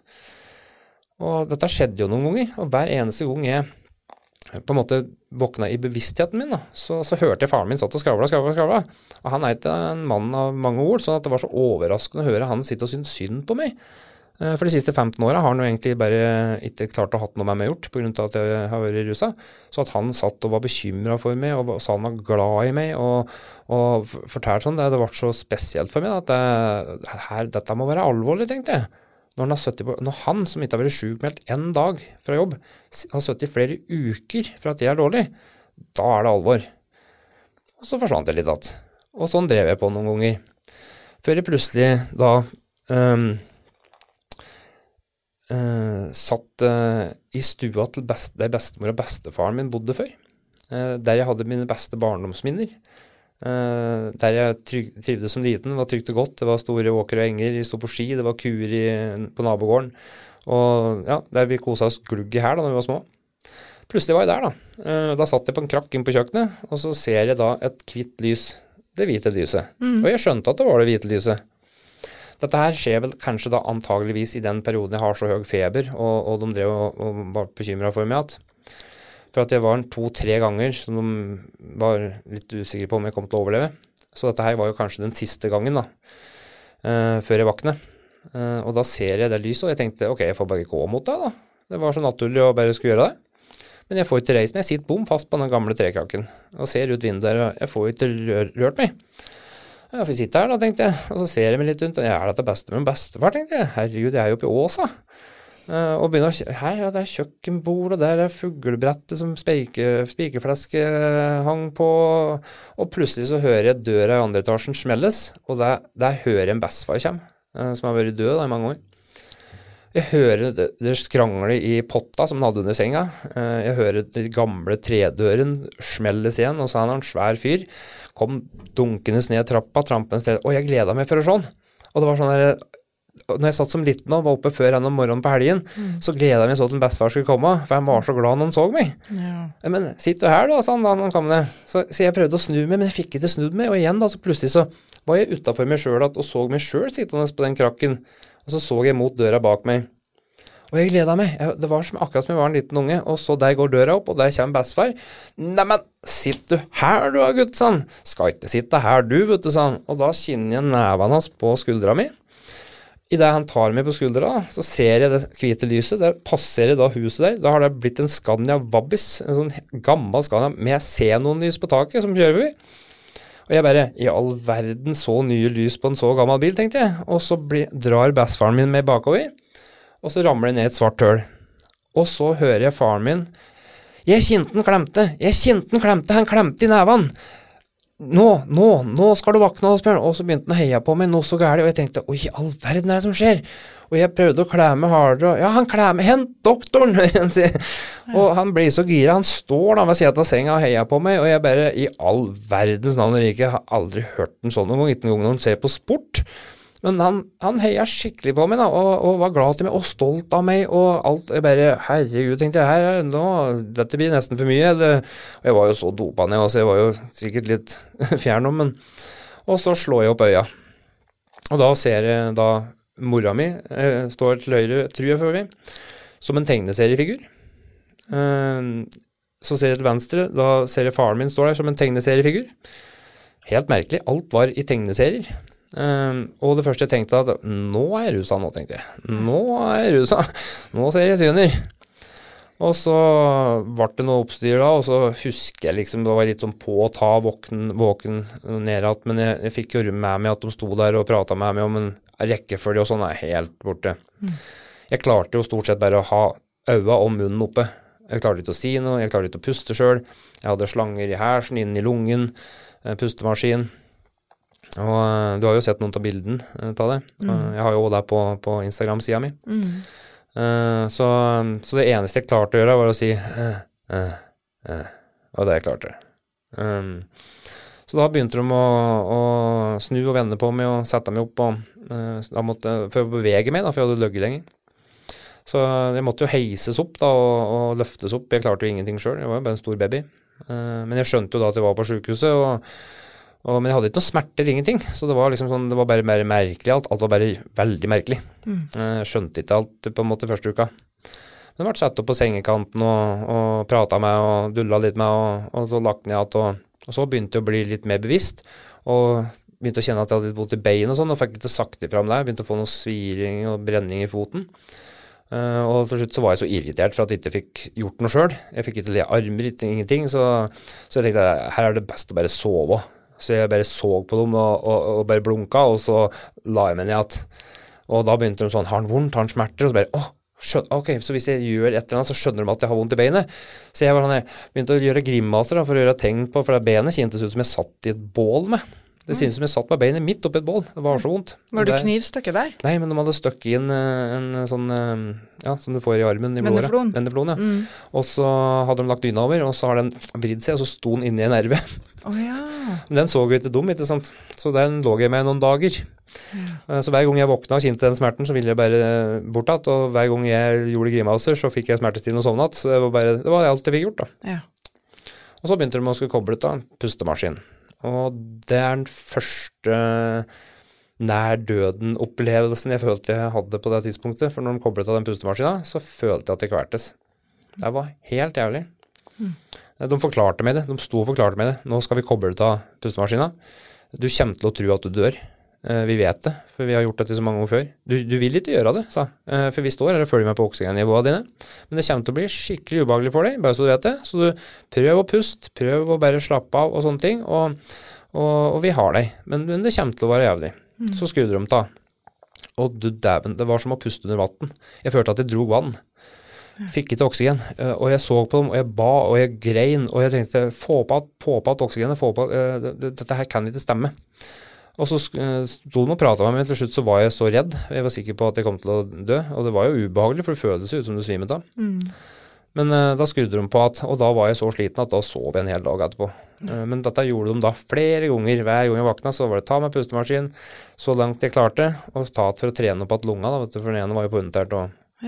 Og dette skjedde jo noen ganger, og hver eneste gang jeg på en måte våkna i bevisstheten min da, så hørte jeg faren min satt og skravlet. Og han ikke en mann av mange ord, sånn at det var så overraskende å høre han sitte og synes synd på meg. For de siste 15 årene har han jo egentlig bare ikke klart å ha noe med meg gjort, på grunn av at jeg har vært i rusa. Så at han satt og var bekymret for meg, og sa han var glad i meg, og fortalte sånn, det ble så spesielt for meg da, at dette må være alvorlig, tenkte jeg. Når han som ikke har vært sykmeldt en dag fra jobb, har sittet i flere uker for at jeg er dårlig, da er det alvor. Og så forsvant jeg litt att. Og sånn drev jeg på noen ganger. Før jeg plutselig da satt i stua til der bestemor og bestefaren min bodde før. Der jeg hadde mine beste barndomsminner. Der jeg trivdes som liten, var trygt og godt. Det var store åker og enger, vi stod på ski, det var kuer på nabogården. Og ja, der vi koset oss glugg i her da vi var små. Plutselig var jeg der da. Da satt jeg på en krakk inn på kjøkkenet, og så ser jeg da et hvitt lys, det hvite lyset. Og jeg skjønte at det var det hvite lyset. Dette her skjer vel kanskje da antageligvis i den perioden jeg har så høy feber, og de drev og var bekymret for meg for at jeg var 2-3 ganger som de var litt usikre på om jeg kom til å overleve. Så dette her var jo kanskje den siste gangen da, før jeg vaknet. Og da ser jeg det lyset, og jeg tenkte, ok, jeg får bare gå mot det da. Det var så naturlig å bare skulle gjøre det. Men jeg får ikke reist meg, jeg sitter bom fast på den gamle trekrakken, og ser ut vinduet der, og jeg får ikke rørt meg. Jeg får sitte her da, tenkte jeg, og så ser jeg meg litt rundt, og jeg det beste med en bestefar, tenkte jeg. Herregud, jeg jo oppe i Åsa. Og begynner ja, det kjøkkenbord, og der fuglebrettet som spikerfleske hang på, og plutselig så hører jeg døra i andre etasjen smelles, og der hører jeg en bestefar komme, som har vært død da, i mange år. Jeg hører det skrangler i potta som han hadde under senga, jeg hører de gamle tredøren smelles igjen, og så han en svær fyr, kom dunkenes ned trappa, trampens ned, og jeg gledet meg for å sånn, og det var sånn der, når jeg satt som liten og var oppe før han om morgenen på helgen, så gledet jeg meg så til en bestefar skulle komme, for han var så glad når han så meg. Ja. Men sitt du her da, sa han da han kom ned. Så jeg prøvde å snu meg, men jeg fikk ikke snudd meg, og igjen da, så plutselig så var jeg utenfor meg selv og så meg selv sittende på den krakken, og så jeg mot døra bak meg. Og jeg gledet meg. Det var som akkurat som jeg var en liten unge, og så der går døra opp, og der kommer bestefar. Neimen, sitt du her du gutt, sa han. Skal ikke sitte her du, vet du, sa han. Og da kjenner jeg nevene hans på skuldra mi. I det han tar meg på skuldra, så ser jeg det hvite lyset, der passerer da huset der. Da har det blitt en Scania Vabis, en sånn gammel Scania med xenonlys på taket som kjører vi. Og jeg bare, i all verden så nye lys på en så gammel bil, tenkte jeg. Og så drar bestefaren min med bakover, og så ramler jeg ned et svart høl. Og så hører jeg faren min, jeg kjente han klemte, han klemte i neven. Nå skal du vakne, Asbjørn. Og så begynte han å heie på meg, noe så gærlig, og jeg tenkte, oi, all verden det som skjer? Og jeg prøvde å klæme meg hardere, og ja, han klæmer, hent doktoren! Og han blir så gira, han står da ved siden av senga og heier på meg, og jeg bare, i all verdens navn og rike, har aldri hørt en sånn noen gang, ikke noen gang når han ser på sport. Men han heier skikkelig på meg da, og var glad til meg, og stolt av meg, og alt. Jeg bare, herregud, tenkte jeg, dette blir nesten for mye. Og jeg var jo så dopa ned, så jeg var jo sikkert litt fjern om, men... Og så slår jeg opp øya. Og da ser jeg da mora mi, står til høyre, tror jeg for meg, som en tegneseriefigur. Så ser jeg til venstre, da ser jeg faren min står der som en tegneseriefigur. Helt merkelig, alt var i tegneserier. Og det første jeg tenkte at nå er jeg rusa nå, tenkte jeg. Nå ser jeg syner. Og så ble det noe oppstyr da, og så husker jeg liksom, det var litt sånn på å ta våken nedat, men jeg fikk jo med meg at de sto der og pratet med meg om en rekkefølge og sånn, er helt borte. Jeg klarte jo stort sett bare å ha øynene og munnen oppe. Jeg klarte ikke å si noe, jeg klarte ikke å puste selv. Jeg hadde slanger i hersen, inn i lungen, pustemaskin. Og du har jo sett noen av bilden av det. Jeg har jo også det på Instagram-siden min. Så det eneste jeg klarte å gjøre var å si og det jeg klarte. Så da begynte de å snu og vende på meg og sette meg opp og, da for å bevege meg da, for jeg hadde løgget lenger. Så jeg måtte jo heises opp da, og løftes opp. Jeg klarte jo ingenting selv, jeg var jo bare en stor baby. Men jeg skjønte jo da at jeg var på sykehuset, men jeg hadde ikke noen smerter, ingenting. Så det var liksom sånn, det var bare merkelig alt. Alt var bare veldig merkelig. Jeg skjønte ikke alt på en måte første uka. Men jeg ble satt opp på sengekanten og pratet med og dullet litt med, og så lagt ned alt, og så begynte jeg å bli litt mer bevisst, og begynte å kjenne at jeg hadde litt vondt i bein og sånn, og fikk ikke sagt ifra om det. Jeg begynte å få noe sviring og brenning i foten. Og til slutt så var jeg så irritert for at jeg ikke fikk gjort noe selv. Jeg fikk ikke le armer, ingenting, så jeg tenkte, her er det best å bare sove. Så jeg bare så på dem og bare blunka, og så la jeg meg ned igjen. Og da begynte de sånn, har han vondt, har han smerter? Og så bare, ok, så hvis jeg gjør et eller annet, så skjønner de at jeg har vondt i beinet. Så jeg begynte å gjøre grimaser for å gjøre tegn på, for det benet kjentes ut som jeg satt i et bål med. Det synes som jeg satt med beinet midt oppi et bål. Det var så vondt. Var det knivstykket der? Nei, men de hadde støkket inn en sånn, som du får i armen i blåret. Venneflon, ja. Og så hadde de lagt dyna over, og så har den vridd seg, og så sto den inne i en nerve. Men den så jo ikke dum, ikke sant? Så den lå jeg med noen dager. Så hver gang jeg våkna og kjente den smerten, så ville jeg bare bortatt, og hver gang jeg gjorde grimaser, så fikk jeg smertestillende og sovnet. Så det var alt jeg fikk gjort da. Og så begynte de å skulle koble ut da, pustemaskin. Og det den første nær døden-opplevelsen jeg følte jeg hadde på det tidspunktet, for når de koblet av den pustemaskinen, så følte jeg at det kvertes. Det var helt jævlig. De forklarte meg det, de sto og forklarte meg det. Nå skal vi koble ut av pustemaskinen. Du kommer til å tro at du dør. Vi vet det, for vi har gjort det så mange år før. Du vil ikke gjøre det, sa. For vi står her og følger med på oksygennivåene dine. Men det kommer til å bli skikkelig ubehagelig for deg, bare så du vet det. Så du prøv å puste, prøv å bare slappe av og sånne ting, og vi har deg. Men det kommer til å være jævlig. Så skrudde de ta. Og du dæven, det var som å puste under vatten. Jeg følte at jeg drog vann. Fikk ikke oksygen, og jeg så på dem, og jeg ba, og jeg grein, og jeg tenkte, få på at oksygenet, dette her kan ikke stemme. Og så sto de og pratet med meg, men til slutt så var jeg så redd. Jeg var sikker på at jeg kom til å dø, og det var jo ubehagelig, for det føltes ut som du svimet av. Men da skrudde de på og da var jeg så sliten at da sov jeg en hel dag etterpå. Men dette gjorde de da flere ganger. Hver gang jeg vakna, så var det ta med pustemaskin, så langt jeg klarte, og ta for å trene opp at lunga, da, vet du, for den ene var jo på undertert.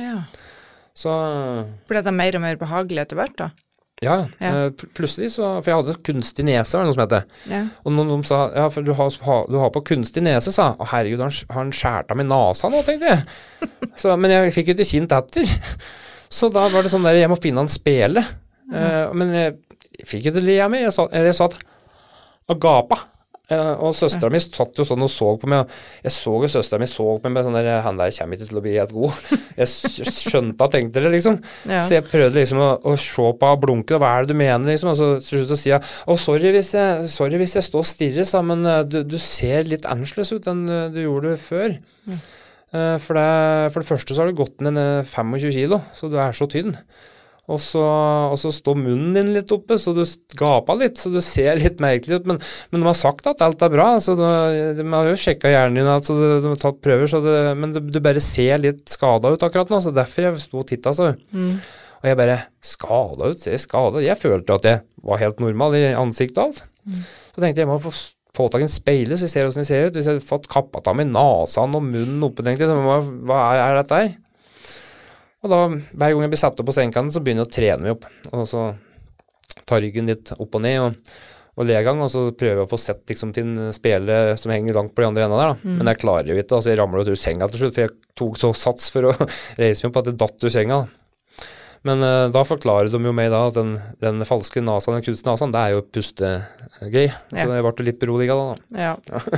Så ble det mer og mer behagelig etter hvert da? Ja. Plutselig så, for jeg hadde kunstig nese, var det noe som heter. Og noen sa, ja, for du har på kunstig nese, sa. Å herregud, har han skjært av med nasa nå, tenkte jeg. Men jeg fikk jo ikke kjent etter. Så da var det sånn der, jeg må finne han spele. Men jeg fikk ikke le av meg. Jeg satt og gapa. Og søsteren min satt jo sånn og så på meg, og jeg så jo søsteren min så på meg med sånn der, han der kommer ikke til å bli helt god. Jeg skjønte at tenkte det liksom. Så jeg prøvde liksom å se på og blunke, hva det du mener liksom, og så slutt å si, sorry hvis jeg står og stirrer, sa, men du ser litt annerledes ut enn du gjorde før. For det første så har du gått ned 25 kilo, så du så tynn. Og så står munnen din litt oppe, så du gaper litt, så du ser litt merkelig ut, men de har sagt at alt bra, så de har jo sjekket hjernen din, så de har tatt prøver, men du bare ser litt skadet ut akkurat nå, så derfor jeg stod og tittet, så. Og jeg bare, skadet ut, jeg følte at jeg var helt normal i ansiktet og alt. Så tenkte jeg må få tak i en speile, så jeg ser hvordan jeg ser ut, hvis jeg hadde fått kappet av med nasen og munnen oppe, tenkte jeg, så hva dette her? Og da, hver gang jeg blir satt opp på sengekanten, så begynner jeg å trene meg opp. Og så tar ryggen litt opp og ned, og legang, og så prøver jeg å få sett liksom, til en spele som henger langt på de andre enden der. Da. Men jeg klarer jo ikke, altså jeg ramler ut ur senga til slutt, for jeg tok så sats for å reise meg opp at jeg datt ur senga. Da. Men da forklarer de jo meg da at den falske nasen, den kunstige nasen, det jo pustegrej. Så jeg ble litt beroliget da.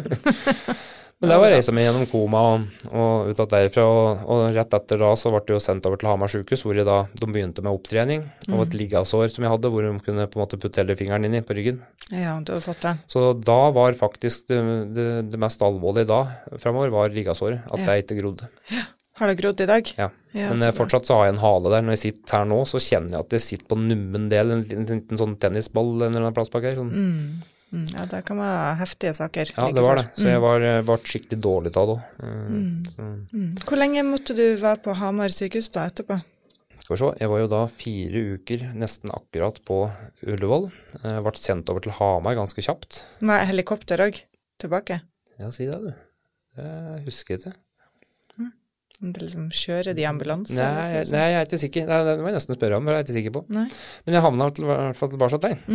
Men det var reisen min gjennom koma og ut av derfra, og rett etter da så ble det jo sendt over til Hamar sykehus, hvor de begynte med opptrening, og et liggasår som jeg hadde, hvor de kunne på en måte putte hele fingeren inn i på ryggen. Ja, du har fått det. Så da var faktisk det mest alvorlige da, fremover, var liggasåret, at det ikke grodde. Ja. Har det grodd i dag? Ja, men fortsatt så har jeg en hale der. Når jeg sitter her nå, så kjenner jeg at jeg sitter på nummen del, en liten sånn tennisball eller en plass bak her, sånn. Ja, det kan være heftige saker. Ja, det var det. Så jeg var skikkelig dårlig av det. Hvor lenge måtte du være på Hamar sykehus da etterpå? Skal vi se, jeg var jo da 4 uker nesten akkurat på Ullevål. Jeg ble sendt over til Hamar ganske kjapt. Med helikopter også tilbake? Ja, si det du. Det husker jeg ikke. Det liksom kjører de ambulanser? Nei, jeg ikke sikker. Det må jeg nesten spørre om, men jeg ikke sikker på. Nei. Men jeg havnet i hvert fall tilbake til deg.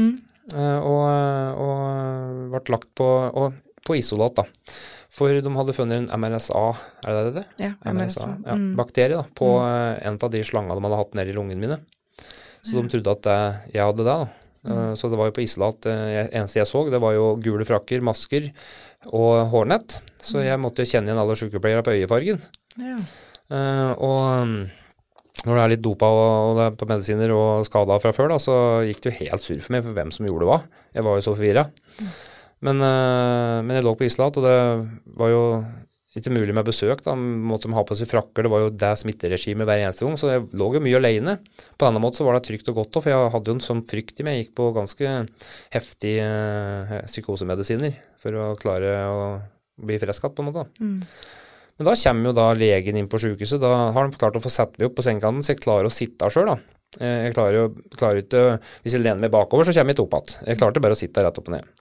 Og ble lagt på isolat da. For de hadde funnet en MRSA, det? Ja, MRSA. Ja, bakterie da, på en av de slangene de hadde hatt nede i lungene mine. Så de trodde at jeg hadde det da. Så det var jo på isolat. Eneste jeg så, det var jo gule frakker, masker og hårnett. Så jeg måtte jo kjenne igjen alle sykepleiere på øyefargen. Ja. Og når det litt dopa og det på medisiner og skadet fra før da, så gikk det jo helt sur for meg for hvem som gjorde hva. Jeg var jo så forvirret. Men jeg lå på isolat, og det var jo ikke mulig med besøk da, måtte de ha på seg frakker, det var jo det smitteregimet hver eneste gang, så jeg lå jo mye alene. På denne måten så var det trygt og godt, for jeg hadde jo en sånn frykt i meg, jeg gikk på ganske heftige psykosemedisiner for å klare å bli friskatt på en måte. Men da kommer jo da legen inn på sykehuset, da har de klart å få sett meg opp på sengekanten, så jeg klarer å sitte selv da. Jeg klarer ikke, hvis jeg lener meg bakover, så kommer jeg ikke opp igjen. Jeg klarte bare å sitte rett opp og ned.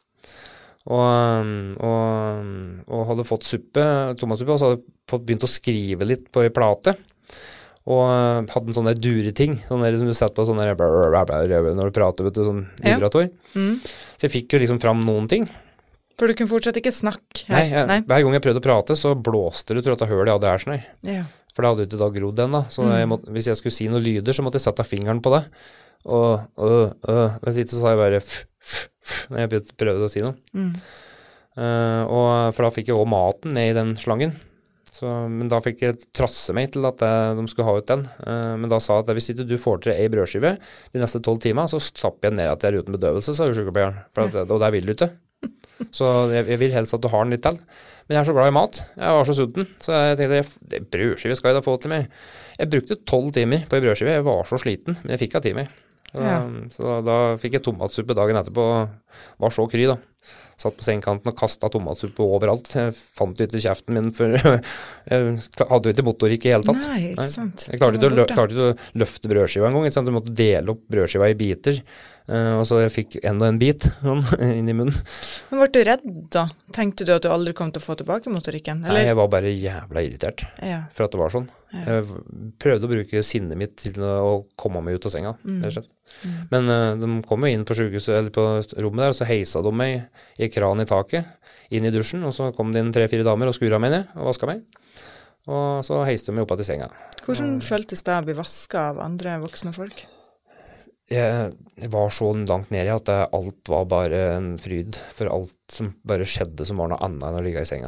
Og hadde fått tomatsuppe, og så hadde jeg begynt å skrive litt på en plate. Og hadde en sånn der dureting, sånn der som du setter på sånn der når du prater, vet du, sånn vibrator. Så jeg fikk jo liksom fram noen ting. For du kunne fortsatt ikke snakke her. Nei, hver gang jeg prøvde å prate, så blåste det, tror jeg, at hølet jeg hadde her sånn her. Ja. For det hadde jo ikke da grodd den da, så hvis jeg skulle si noen lyder, så måtte jeg sette fingeren på det. Hvis ikke så sa jeg bare når jeg prøvde å si noe. For da fikk jeg også maten ned i den slangen. Men da fikk jeg trasse meg til at de skulle ha ut den. Men da sa jeg at hvis ikke du får til en brødskive de neste 12 timer, så slapper jeg ned at jeg er uten bedøvelse, sa jo sykepleieren. Og det vil du ikke. Så jeg vil helst at du har den litt til. Men jeg er så glad i mat. Jeg var så sulten. Så jeg tenkte, brødskive skal jeg da få til meg. Jeg brukte 12 timer på en brødskive. Jeg var så sliten, men jeg fikk av timer. Så da fikk jeg tomatsuppe dagen etterpå. Var så kry da. Satt på sengekanten og kastet tomatsuppe overalt. Jeg fant jo ikke kjeften min, for jeg hadde jo ikke motorikk i hele tatt. Nei, ikke sant. Jeg klarte ikke å løfte brødskiva en gang. Ikke sant? Du måtte dele opp brødskiva i biter. Og så jeg fikk enda en bit inn i munnen. Men ble du redd da? Tenkte du at du aldri kom til å få tilbake motorikken? Eller? Nei, jeg var bare jævla irritert for at det var sånn. Jeg prøvde å bruke sinnet mitt til å komme meg ut av senga, rett og slett. Men de kom jo inn på sykehuset, eller på rommet der, og så heisa de meg i kran i taket, inn i dusjen, og så kom det inn 3-4 damer og skura meg ned og vasket meg. Og så heiste de meg opp til senga. Hvordan føltes det å bli vasket av andre voksne folk? Jeg var så langt nede at alt var bare en fryd for alt som bare skjedde som var noe annet enn å ligge i senga.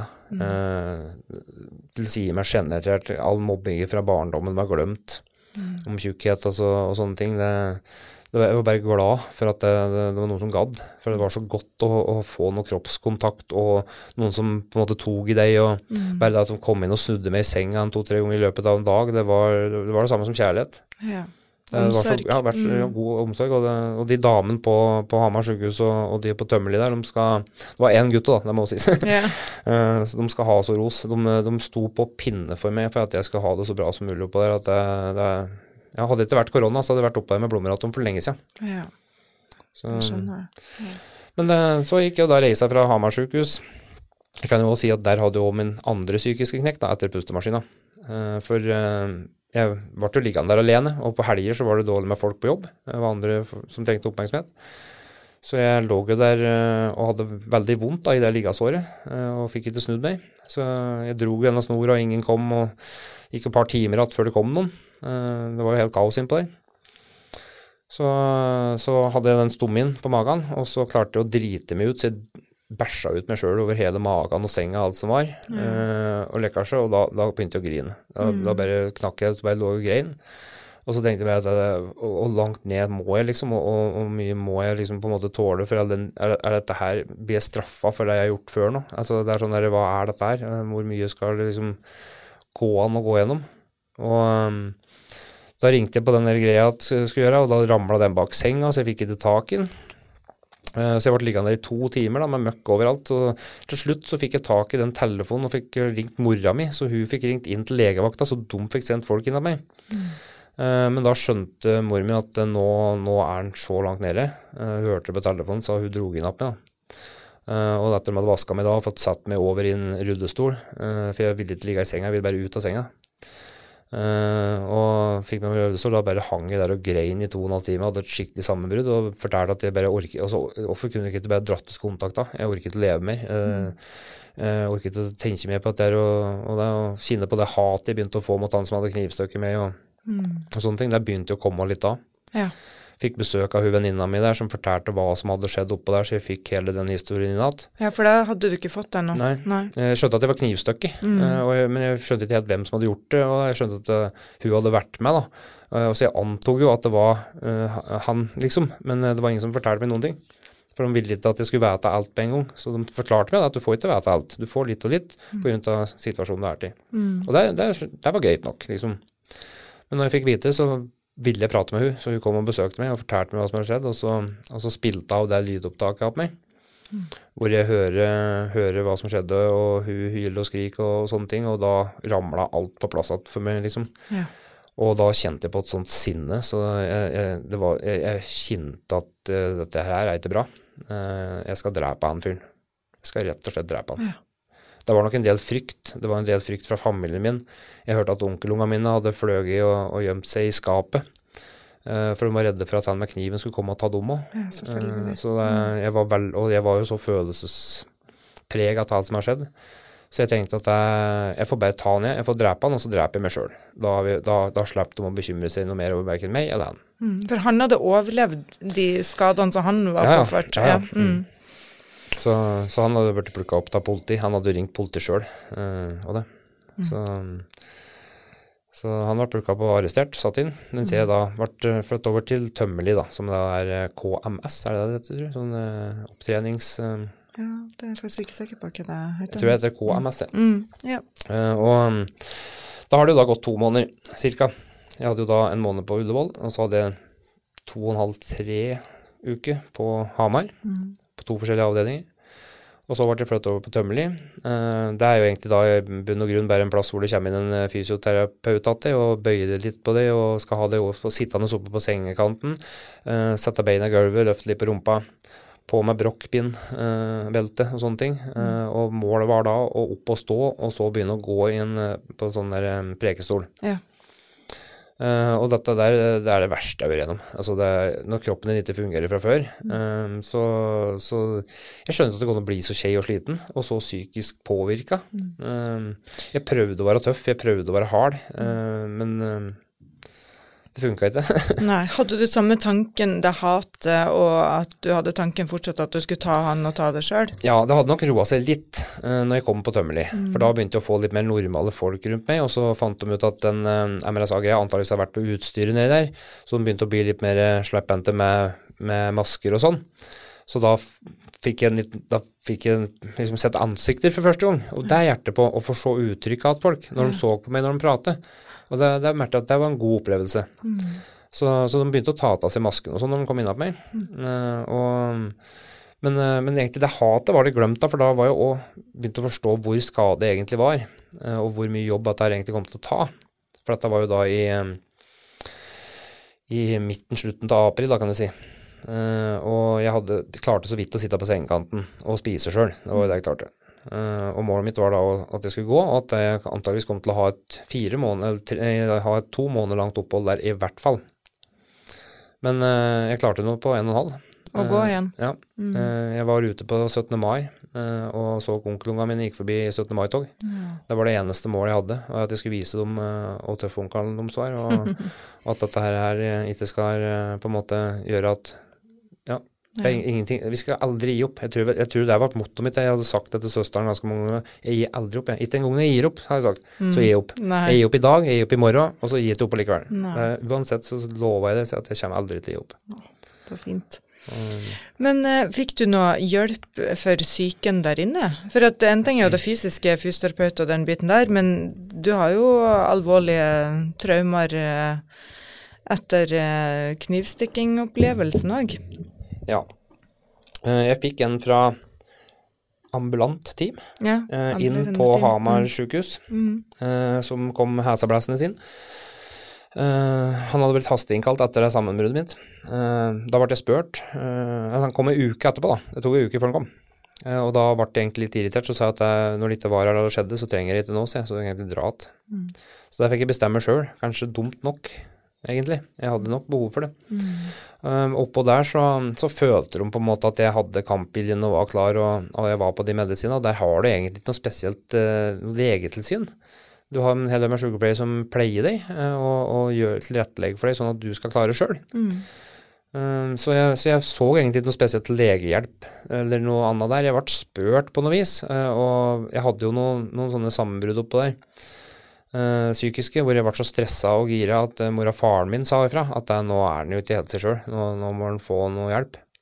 Det sier meg generelt, all mobbing fra barndommen var glemt, om tjukkhet og sånne ting. Jeg var bare glad for at det var noen som gadd, for det var så godt å få noe kroppskontakt og noen som på en måte tog i deg, og bare at de kom inn og snudde meg i senga 2-3 ganger i løpet av en dag, det var det samme som kjærlighet. Omsorg. Det var så god omsorg, og de damene på Hamar sykehus og de på Tømmerli der, det var en gutt da, det må sies. Så de skal ha så ros. De sto på pinne for meg for at jeg skulle ha det så bra som mulig på der, at jeg hadde ikke vært korona, så hadde jeg vært oppe med blomeraton for lenge siden. Så, men så gikk jeg da reisa fra Hamar sykehus. Jeg kan jo også si at der hadde jeg også min andre psykiske knekk da, etter pustemaskina. For jeg ble jo liggende der alene, og på helger så var det dårlig med folk på jobb. Det var andre som trengte oppmerksomhet. Så jeg lå jo der og hadde veldig vondt da, i det liggesåret, og fikk ikke snudd meg. Så jeg drog denne snor, og ingen kom, og gikk et par timer att før det kom noen. Det var jo helt kaos inn på der. Så hadde jeg den stommen på magen, og så klarte jeg å drite meg ut, så jeg bæsja ut meg selv over hele magen og senga, alt som var, og lekkasje, og da begynte jeg å grine. Da bare knakk jeg, så bare lå og grein. Og så tenkte jeg at hvor langt ned må jeg liksom, og mye må jeg liksom på en måte tåle, for dette her, blir jeg straffet for det jeg har gjort før nå? Altså det sånn der, hva dette her? Hvor mye skal det liksom gå an å gå gjennom? Og da ringte jeg på den der greia at jeg skulle gjøre, og da ramlet den bak senga, så jeg fikk ikke tak i den. Så jeg ble liggende der i 2 timer da, med møkk overalt, og til slutt så fikk jeg tak i den telefonen og fikk ringt mora mi, så hun fikk ringt inn til legevakta, så de fikk sendt folk inn av meg. Men da skjønte mor mi at nå er den så langt nede. Hun hørte det på telefonen, så hun drog inn av meg da. Og etter de hadde vasket meg da, fått satt meg over i en rullestol, for jeg ville ikke ligge i senga, jeg ville bare ut av senga. Og fikk meg med rullestol, da bare hang jeg der og grein i 2,5 timer, hadde et skikkelig sammenbrudd, og fortalte at jeg bare orket, altså, hvorfor kunne jeg ikke bare dratt kontakt da? Jeg orket ikke leve mer. Jeg orket ikke å tenke mer på at det og kjenne på det hatet jeg begynte å få mot han som hadde knivstøkket meg, og sånne ting. Det begynte jo å komme litt da. Fikk besøk av hun venninna mi der, som fortalte hva som hadde skjedd oppå der, så jeg fikk hele den historien i natt. Ja, for da hadde du ikke fått den nå. Nei. Jeg skjønte at jeg var knivstøkket, men jeg skjønte ikke helt hvem som hadde gjort det, og jeg skjønte at hun hadde vært med da. Og så jeg antog jo at det var han, liksom, men det var ingen som fortalte meg noen ting. For de ville ikke at jeg skulle vite alt på en gang. Så de forklarte meg at du får ikke vite alt. Du får litt og litt på grunn av situasjonen du er til. Og det var greit nok, liksom. Men når jeg fikk vite, så ville jeg prate med hun, så hun kom og besøkte meg og fortalte meg hva som hadde skjedd, og så spilte av det lydopptaket av meg. Hvor jeg hører hva som skjedde, og hun hyler og skriker og sånne ting, og da ramlet alt på plass for meg, liksom. Ja. Og da kjente jeg på et sånt sinne, så jeg kjente at dette her er ikke bra. Jeg skal drepe han fyren. Jeg skal rett og slett drepe han. Ja. Det var nok en del frykt. Det var en del frykt fra familien min. Jeg hørte at onkelungene mine hadde fløget og gjemt seg i skapet. For de var redde for at han med kniven skulle komme og ta dem også. Ja, selvfølgelig. Så jeg var jo så følelsespreg av alt som har skjedd. Så jeg tenkte at jeg får bare ta han ned, jeg får drepe han, og så dreper jeg meg selv. Da slapp de å bekymre seg noe mer over hverken meg eller han. For han hadde overlevd de skadene som han var påført. Ja. Så han hadde vært plukket opp av politi. Han hadde ringt politi selv, og det. Så han var plukket opp og arrestert, satt inn. Mens jeg da ble flyttet over til Tømmerli, da, som da er KMS, er det tror jeg? Sånn opptrenings... Ja, det er jeg faktisk ikke sikker på hva det heter. Jeg tror det heter KMS, ja. Og da har det jo da gått 2 måneder, cirka. Jeg hadde jo da en måned på Ullevål, og så hadde jeg 2,5-3 uker på Hamar, på 2 forskjellige avdelinger. Og så ble jeg flyttet over på Tømmerli. Det er jo egentlig da i bunn og grunn bare en plass hvor det kommer inn en fysioterapeut til og bøyer det litt på det, og skal ha det sittende oppe på sengekanten, sette beina i gulvet, løfte litt på rumpa, på med brokkbind, belte og sånne ting. Og målet var da å opp og stå, og så begynne å gå inn på sånn der prekestol. Ja. Og dette der, det er det verste jeg har vært gjennom. Altså når kroppen din ikke fungerer fra før. Så jeg skjønner at det går an å bli så skjei og sliten, og så psykisk påvirket. Jeg prøvde å være tøff, jeg prøvde å være hard, men det funket ikke. Nei, hadde du samme tanken, det hatet, og at du hadde tanken fortsatt at du skulle ta han og ta det selv? Ja, det hadde nok roet seg litt når jeg kom på Tømmerli, for da begynte jeg å få litt mer normale folk rundt meg, og så fant de ut at den MRSA-greia antageligvis har vært på utstyret nede der, så de begynte å bli litt mer sleppente med masker og sånn. Så da fikk jeg liksom sett ansikter for første gang, og det er hjertet på å få se uttrykk av folk når de så på meg når de pratet. Og det merket at det var en god opplevelse. Så de begynte å ta av seg masken og sånn når de kom inn på meg. Men egentlig det hatet var det glemt da, for da var jeg også begynt å forstå hvor skade egentlig var, og hvor mye jobb at det egentlig kom til å ta. For dette var jo da i slutten av april, da kan du si. Og jeg klarte så vidt å sitte på sengekanten og spise selv. Det var jo det jeg klarte. Og målet mitt var da at jeg skulle gå, og at jeg antageligvis kom til å ha et 2 måneder langt opphold der i hvert fall. Men jeg klarte noe på 1,5. Og gå igjen. Ja. Jeg var ute på 17. mai, og så onkelungene mine gikk forbi 17. mai-tog. Det var det eneste målet jeg hadde, og at jeg skulle vise dem og tøffe onkelen de var, og at dette her ikke skal på en måte gjøre at det er ingenting, vi skal aldri gi opp. Jeg tror det har vært mottoet mitt. Jeg hadde sagt det til søsteren ganske mange ganger. Jeg gir aldri opp. Ikke en gang jeg gir opp, har jeg sagt. Så gir jeg opp. Jeg gir opp i dag, jeg gir opp i morgen, og så gir jeg ikke opp likevel. Uansett så lover jeg det, så at jeg kommer aldri til å gi opp. Det var fint. Men fikk du noe hjelp for psyken der inne? For at en ting er jo det fysiske, fysioterapeut og den biten der, men du har jo alvorlige traumer etter knivstikking-opplevelsen også. Ja. Jeg fikk en fra ambulant team inn på Hamar sykehus, som kom med hesablæsene sin. Han hadde blitt hasteinnkalt etter det sammenbruddet mitt. Da ble jeg spurt. Han kom en uke etterpå da. Det tok en uke før han kom. Og da ble jeg egentlig litt irritert, så sa jeg at når det ikke var her og skjedde, så trenger jeg ikke nå, så jeg egentlig dra at. Så da fikk jeg bestemme selv. Kanskje dumt nok, egentlig. Jeg hadde nok behov for det. Oppå der så følte de på en måte at jeg hadde kampviljen og var klar, og jeg var på de medisinene, og der har du egentlig ikke noe spesielt legetilsyn. Du har en hel del med sykepleier som pleier deg, og gjør tilrettelegg for deg, sånn at du skal klare selv. Så jeg så egentlig ikke noe spesielt legehjelp, eller noe annet der. Jeg ble spurt på noe vis, og jeg hadde jo noen sånne sammenbrudd oppå der. Psykiske, hvor jeg ble så stresset og gira at mor og faren min sa ifra, at nå er den jo ikke helt seg selv, nå må den få noe hjelp.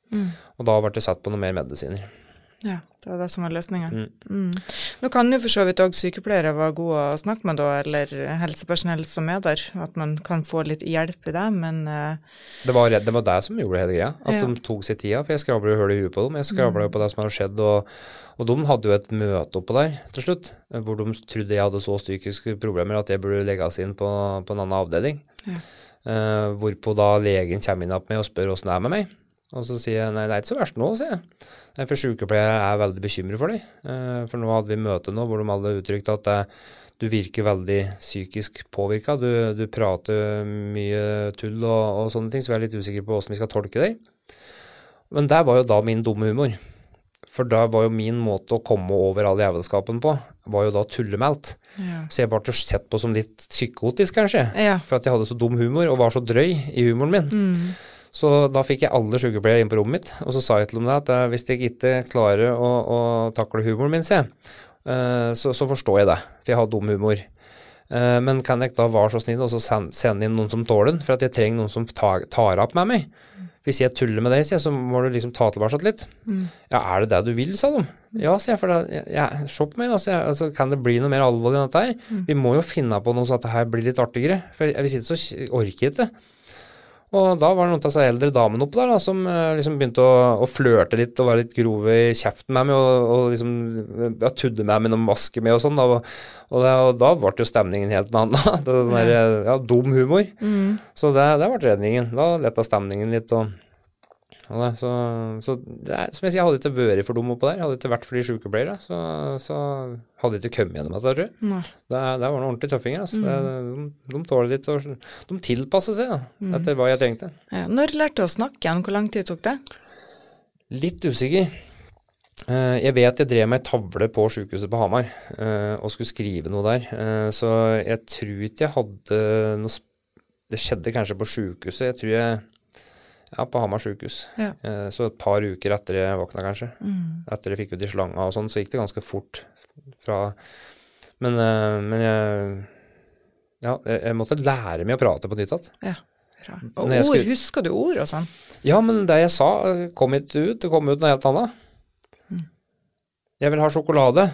Og da ble det satt på noe mer medisiner. Ja, det var det som var løsningen. Nå kan jo for så vidt også sykepleiere være gode å snakke med da, eller helsepersonell som er der, at man kan få litt hjelp i det, men... Det var det som gjorde hele greia, at de tok seg tida, for jeg skrablet jo høl i huet på dem, jeg skrablet jo på det som hadde skjedd, og de hadde jo et møte oppå der til slutt, hvor de trodde jeg hadde så psykiske problemer at jeg burde legges inn på en annen avdeling. Hvorpå da legen kommer inn opp med og spør hvordan det med meg. Og så sier jeg, nei, det ikke så verst nå, sier jeg. Nei, for sykepleiere veldig bekymret for deg. For nå hadde vi møte nå, hvor de hadde uttrykt at du virker veldig psykisk påvirket. Du prater mye tull og sånne ting, så vi litt usikre på hvordan vi skal tolke deg. Men der var jo da min dumme humor. For da var jo min måte å komme over all jævelskapen på, var jo da tullemeldt. Så jeg ble sett på som litt psykotisk, kanskje. For at jeg hadde så dum humor, og var så drøy i humoren min. Så da fikk jeg alle sykepleiere inn på rommet mitt, og så sa jeg til dem at hvis jeg ikke klarer å takle humoren min, så forstår jeg det, for jeg har dum humor. Men kan jeg da være så snill og så sende inn noen som tåler den, for at jeg trenger noen som tar opp med meg. Hvis jeg tuller med deg, så må du liksom ta tilbake litt. Ja, det du vil, sa de? Ja, sier jeg, for se på meg, altså, kan det bli noe mer alvorlig enn dette her? Vi må jo finne på noe så at det her blir litt artigere, for hvis ikke så orker jeg ikke. Og da var det noen av seg eldre damen oppe der da, som liksom begynte å flørte litt og være litt grove i kjeften med meg og liksom tudde med noen maske med og sånn. Og da ble jo stemningen helt en annen. Det var der, dum humor. Så det ble redningen. Da letta stemningen litt så det som jeg sier, jeg hadde ikke vært for dum oppå der. Jeg hadde ikke vært for de sykepleiere, så hadde ikke kommet gjennom dette, tror jeg. Det var noen ordentlige tøffinger. Altså. De tåler litt, og de tilpasser seg etter hva jeg trengte. Når lærte du å snakke igjen? Hvor lang tid tok det? Litt usikker. Jeg vet jeg drev med en tavle på sykehuset på Hamar, og skulle skrive noe der. Så jeg tror ikke jeg hadde noe... Det skjedde kanskje på sykehuset. Jeg tror på Hamar sykehus. Så et par uker etter jeg våkna kanskje. Etter jeg fikk ut de slanga og sånn, så gikk det ganske fort fra... Men jeg måtte lære meg å prate på nytt. Og ord, husker du ord og sånn? Ja, men det jeg sa kom ikke ut. Det kom ut noe helt annet. Jeg vil ha sjokolade.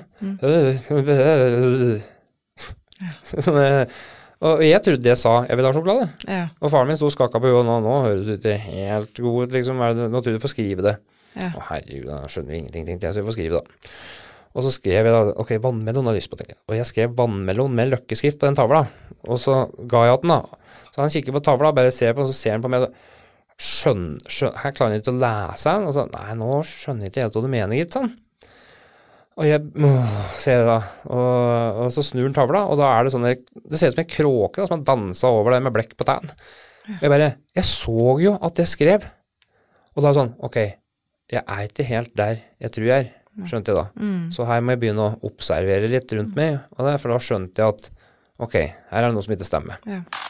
Og jeg trodde jeg sa, jeg vil ha sjokolade. Og faren min stod og skakket på hodet, nå høres det ikke helt god ut, liksom. Nå tror jeg du får skrive det. Å herregud, da skjønner jeg ingenting, tenkte jeg, så jeg får skrive det. Og så skrev jeg da, ok, vannmelon har jeg lyst på, tenkte jeg. Og jeg skrev vannmelon med løkkeskrift på den tavla. Og så ga jeg den da. Så han kikker på tavla, bare ser på den, så ser han på meg, her klarer han ikke å lese den. Og så, nei, nå skjønner jeg ikke helt hva du mener, gitt, sånn. Og jeg ser det da, og så snur den tavla, og da det sånn, det ser ut som en kråke da, som har danset over det med blekk på tæen. Jeg så jo at jeg skrev, og da sånn, ok, jeg ikke helt der jeg tror jeg skjønte jeg da. Så her må jeg begynne å observere litt rundt meg, og for da skjønte jeg at, ok, her det noe som ikke stemmer.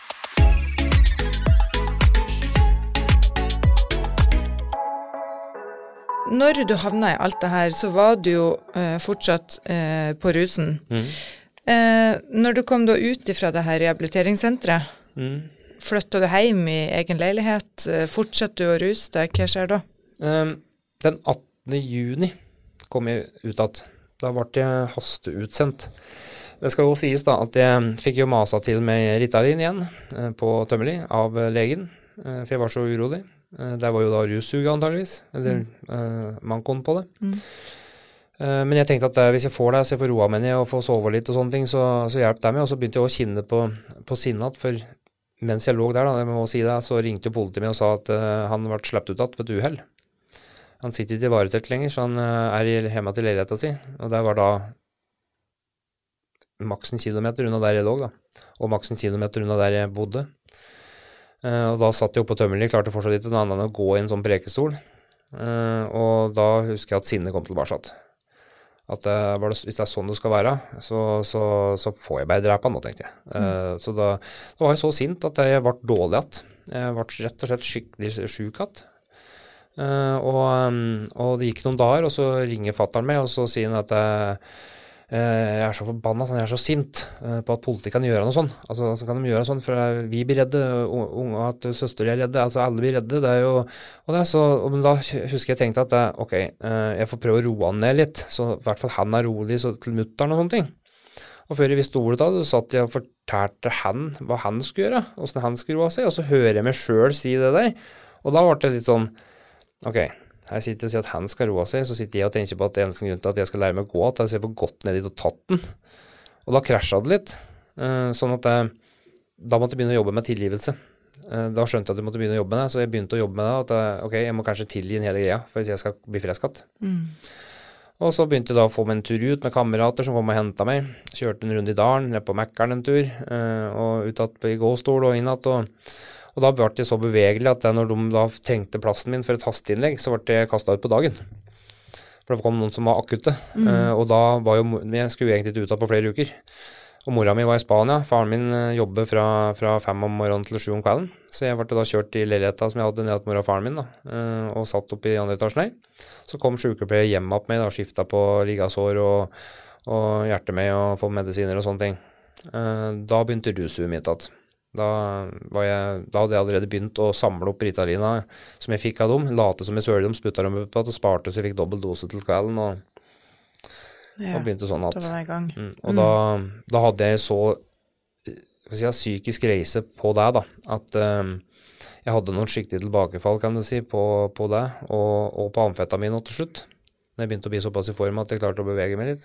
Når du havnet i alt det her, så var du jo fortsatt på rusen. Når du kom da ut fra det her rehabiliteringssentret, flyttet du hjem i egen leilighet? Fortsatte du å ruse deg? Hva skjer da? Den 18. juni kom jeg ut at da ble jeg hasteutsendt. Det skal jo sies da at jeg fikk jo masa til med Ritalin igjen på Tømmerli av legen, for jeg var så urolig. Det var jo da russug antageligvis, eller mankon på det. Men jeg tenkte at hvis jeg får det, så jeg får roa meg ned og får sove litt og sånne ting, så hjelper det meg. Og så begynte jeg å kjenne på sinnet, for mens jeg lå der, da, jeg må si det, så ringte jo politiet meg og sa at han ble slept ut ved et uhell. Han sitter ikke i varetekt lenger, så han hjemme til leiligheten sin, og det var da maks en kilometer unna der jeg lå da, og maks en kilometer unna der jeg bodde. Og da satt jeg oppe på Tømmerli, klarte fortsatt ikke noe annet enn å gå i en sånn prekestol. Og da husker jeg at sinnet kom tilbake. At hvis det sånn det skal være, så får jeg bare drepe han nå, tenkte jeg. Så da var jeg så sint at jeg ble dårlig igjen. Jeg ble rett og slett skikkelig syk igjen. Og det gikk noen dager, og så ringer fatteren meg, og så sier han at jeg så forbanna, sånn, jeg så sint på at politiet kan gjøre noe sånn. Altså, så kan de gjøre sånn, for vi blir redde, unge, at søster er redde, altså alle blir redde, det jo, og det så, men da husker jeg tenkte at ok, jeg får prøve å roe han ned litt, så i hvert fall han rolig så, til mutteren og sånne ting. Og før jeg visste ordet da, så satt jeg og fortalte han hva han skulle gjøre, hvordan han skulle roe seg, og så hører jeg meg selv si det der, og da ble det litt sånn, ok, her sitter jeg og sier at han skal roe seg, så sitter jeg og tenker på at det eneste grunn til at jeg skal lære meg å gå, at jeg ser for godt ned dit og tatt den. Og da krasjet det litt, sånn at da måtte jeg begynne å jobbe med tilgivelse. Da skjønte jeg at jeg måtte begynne å jobbe med det, så jeg begynte å jobbe med det, at ok, jeg må kanskje tilgi en hele greia, for hvis jeg skal bli freskatt. Og så begynte jeg da å få meg en tur ut med kamerater som kom og hentet meg. Kjørte en runde i dalen, ned på Mækkern en tur, og utsatt på i gåstol og innatt, og da ble det så bevegelig at når de da trengte plassen min for et hasteinnlegg, så ble jeg kastet ut på dagen. For det kom noen som var akutte, og da var jo, jeg skulle egentlig ikke ut av på flere uker. Og mora mi var i Spania, faren min jobbet fra 5 om morgenen til 7 om kvelden, så jeg ble da kjørt i leiligheta som jeg hadde ned til mora og faren min da, og satt opp i andre etasjen her. Så kom sykepleier hjem opp meg da, skiftet på liggasår og hjertet og få medisiner og sånne ting. Da begynte rusuget mitt at Da hadde jeg allerede begynt å samle opp Ritalina som jeg fikk av dem, late som jeg svølte dem, sputtet dem på at og sparte så jeg fikk dobbelt dose til kvelden, og begynte sånn at. Da var det i gang. Og da hadde jeg så psykisk reise på det da, at jeg hadde noen skikkelig tilbakefall, kan du si, på det, og på amfetamin og til slutt. Når jeg begynte å bli såpass i form at jeg klarte å bevege meg litt.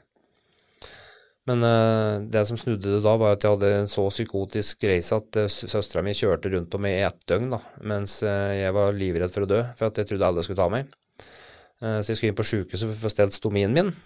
Men det som snudde det da var at jeg hadde en så psykotisk reise at søstera mi kjørte rundt på meg i 1 døgn da, mens jeg var livredd for å dø, for at jeg trodde alle skulle ta meg. Så jeg skulle inn på sykehuset for å få stelt stomien min.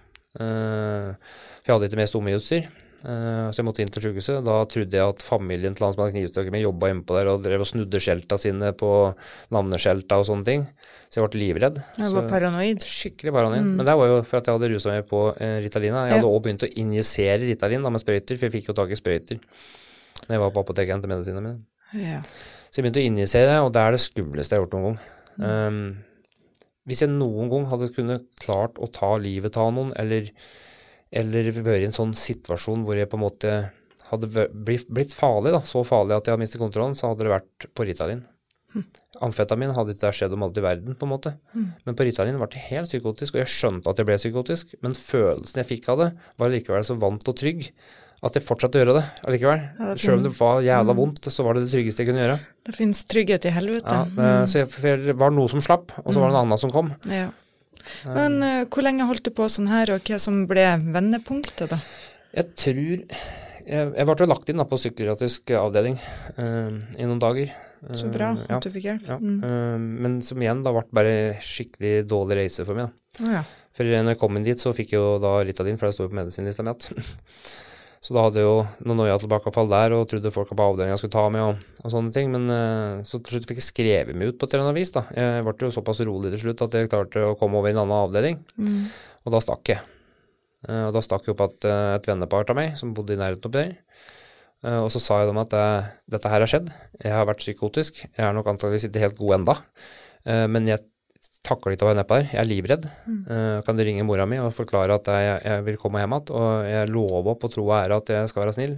Jeg hadde ikke mer stomiutstyr, så jeg måtte inn til sykehuset. Da trodde jeg at familien til han som hadde knivstukket meg jobbet inne på der og drev og snudde skjelta sine på navneskjelta og sånne ting. Så jeg ble livredd. Jeg var paranoid. Skikkelig paranoid. Men det var jo for at jeg hadde ruset meg på Ritalina. Jeg hadde også begynt å injisere Ritalin da, med sprøyter, for jeg fikk jo tak i sprøyter når jeg var på apoteket til medisinene mine. Ja. Så jeg begynte å injisere, og det det skumleste jeg har gjort noen gang. Hvis jeg noen gang hadde kunnet klart å ta livet av noen, eller vært i en sånn situasjon hvor jeg på en måte hadde blitt farlig, da, så farlig at jeg hadde mistet kontrollen, så hadde det vært på Ritalin. Amfetamin hadde ikke skjedd om alt i verden, på en måte. Men på Ritalin var det helt psykotisk, og jeg skjønte at jeg ble psykotisk, men følelsen jeg fikk av det var likevel så vant og trygg, at jeg fortsatte å gjøre det allikevel. Selv om det var jævla vondt, så var det tryggeste jeg kunne gjøre. Det finnes trygghet i helvete. Ja, så det var noe som slapp, og så var det noe annet som kom. Ja. Men hvor lenge holdt du på sånn her, og hva som ble vendepunktet da? Jeg tror, jeg ble lagt inn da, på psykiatrisk avdeling i noen dager. Så bra at du fikk hjelp. Ja. Men som igjen da ble bare skikkelig dårlig reise for meg da. For når jeg kom inn dit, så fikk jeg jo da Ritalin, for det stod på medisinlista mi at så da hadde jeg jo noen nøye tilbakefall der, og trodde folk på avdelingen skulle ta meg og sånne ting, men så til slutt fikk jeg skrevet meg ut på et eller annet vis da. Jeg ble jo såpass rolig til slutt at jeg klarte å komme over i en annen avdeling, og da stakk jeg. Og da stakk jeg opp et vennepar av meg, som bodde i nærheten oppi der, og så sa jeg dem at dette her har skjedd, jeg har vært psykotisk, jeg nok antageligvis ikke helt god enda, men jeg takler ikke å være nedpå der, jeg livredd. Kan du ringe mora mi og forklare at jeg vil komme hjem igjen, og jeg lover på tro og ære at jeg skal være snill.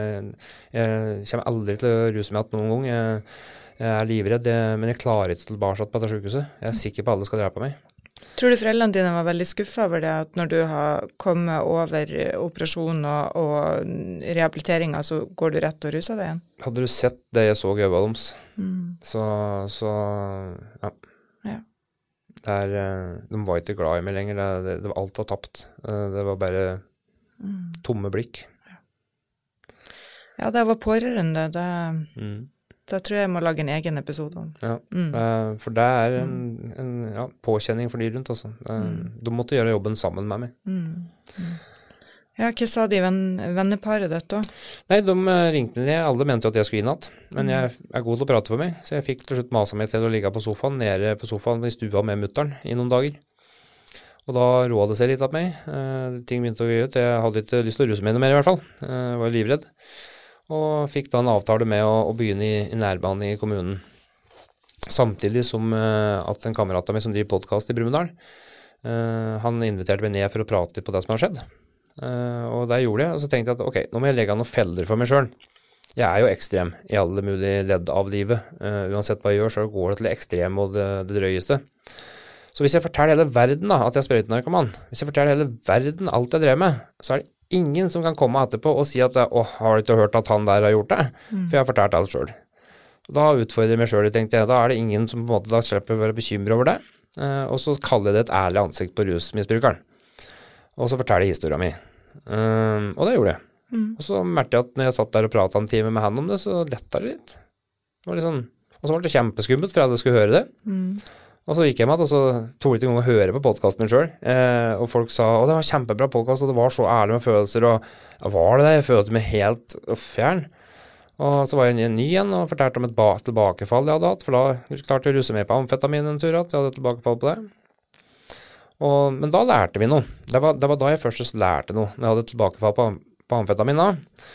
Jeg kommer aldri til å ruse meg igjen noen gang, jeg livredd, men jeg klarer ikke tilbake på dette sykehuset. Jeg sikker på at alle skal drepe meg. Tror du foreldrene dine var veldig skuffet over det, at når du har kommet over operasjon og rehabiliteringer, så går du rett og ruser deg igjen? Hadde du sett det jeg så i øynene deres, så ja. De var ikke glad i meg lenger, alt var tapt. Det var bare tomme blikk. Ja, det var pårørende, det tror jeg må lage en egen episode om. Ja, for det en påkjenning for de rundt, altså. De måtte gjøre jobben sammen med meg. Ja, hva sa de venneparet dette? Nei, de ringte ned, alle mente jo at jeg skulle inn igjen, men jeg god til å prate for meg, så jeg fikk til slutt masa meg til å ligge på sofaen, nede på sofaen i stua med mutteren i noen dager. Og da roet det seg litt av meg, ting begynte å gå ut, jeg hadde ikke lyst til å ruse meg noe mer i hvert fall, jeg var livredd, og fikk da en avtale med å begynne i nærbehandling i kommunen. Samtidig som at en kamerat av meg som driver podcast i Brumunddal, han inviterte meg ned for å prate litt på det som har skjedd. Og det gjorde jeg, og så tenkte jeg at ok, nå må jeg legge av noen feller for meg selv. Jeg er jo ekstrem i alle mulige ledd av livet. Uansett hva jeg gjør, så går det til det ekstreme og det drøyeste. Så hvis jeg forteller hele verden da, at jeg er sprøytenarkoman, hvis jeg forteller hele verden alt jeg drev med, så er det ingen som kan komme etterpå og si at har du ikke hørt at han der har gjort det? For jeg har fortalt alt selv. Og da utfordrer jeg meg selv, tenkte jeg, da er det ingen som på en måte da slipper å være bekymret over det. Og så kaller jeg det et ærlig ansikt på rusmisbrukeren. Og så forteller jeg historien min. Og det gjorde jeg. Og så merket jeg at når jeg satt der og pratet en time med han om det, så lettet det litt. Det var litt sånn, og så var det kjempeskummelt for at jeg skulle høre det. Og så gikk jeg med, og så tog jeg ikke engang å høre på podcasten min selv. Og folk sa, det var kjempebra podcast, og det var så ærlig med følelser, og var det? Jeg følte meg helt fjern. Og så var jeg ny igjen og fortalte om et tilbakefall jeg hadde hatt, for da klarte jeg å ruse meg på amfetamin en tur, at jeg hadde tilbakefall på det. Men da lærte vi noe. Det var da jeg først lærte noe. Når jeg hadde tilbakefall på amfetamin da,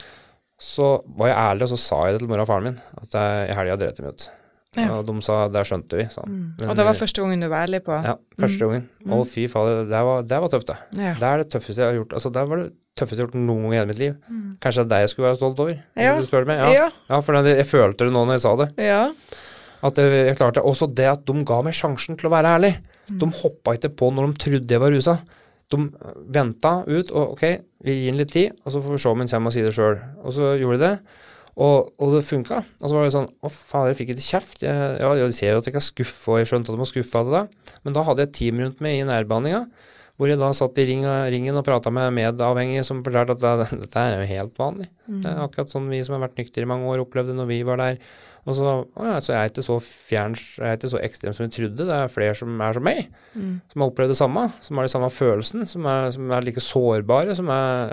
så var jeg ærlig, og så sa jeg det til mor og faren min, at jeg helget drevet dem ut. Ja. Og de sa, det skjønte vi, sa. Og det var første gangen du var ærlig på? Ja, første gangen. Og fy faen, det var tøft det. Ja. Det er det tøffeste jeg har gjort. Altså, det var det tøffeste jeg har gjort noen gang i hele mitt liv. Kanskje det er det jeg skulle være stolt over, hvis du spør meg. Ja, for jeg følte det nå når jeg sa det. Ja. At jeg klarte det. Også det at de ga meg sjansen til å være ærlig. De hoppet ikke på når de trodde jeg var rusa. De ventet ut, og ok, vi gir den litt tid, og så får vi se om han kommer og sier det selv. Og så gjorde de det, og det funket. Og så var det sånn, faen, jeg fikk ikke kjeft. Jeg ser jo at jeg ikke er skuffet, og jeg skjønte at de var skuffet av det da. Men da hadde jeg et team rundt meg i nærbehandlingen, hvor jeg da satt i ringen og pratet med medavhengige som fortalte at dette er jo helt vanlig. Det er akkurat sånn vi som har vært nyktere i mange år opplevde når vi var der. Og så, så jeg er ikke så fjern, jeg er ikke så ekstrem som jeg trodde. Det er flere som er som meg, som har opplevd det samme, som har de samme følelsen, som er like sårbare, som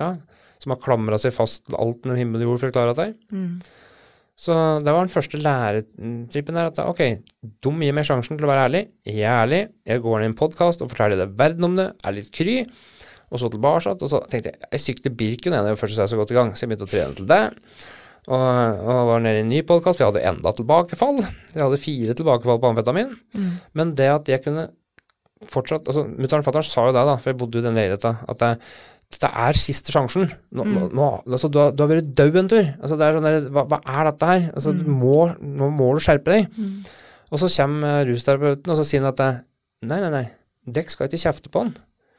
har klamret seg fast til alt med himmel og jord for å klare det. Så det var den første læretrippen der, at ok, de gir meg sjansen til å være ærlig, jeg er ærlig, jeg går ned i en podcast og forteller det verden om det, er litt kry, og så tilbake, og så tenkte jeg sykte Birken, jeg først så jeg så godt i gang, så jeg begynte å trene til det. Og var nede i en ny podcast, for jeg hadde enda tilbakefall. Jeg hadde 4 tilbakefall på amfetamin. Men det at jeg kunne fortsatt, altså mutteren og fatteren sa jo det da, for jeg bodde jo i den leiligheten, at det er siste sjansen. Altså, du har vært død en tur. Altså, det er sånn der, hva er dette her? Altså, nå må du skjerpe deg. Og så kommer rusterapeuten, og så sier han at nei, dere skal ikke kjefte på han.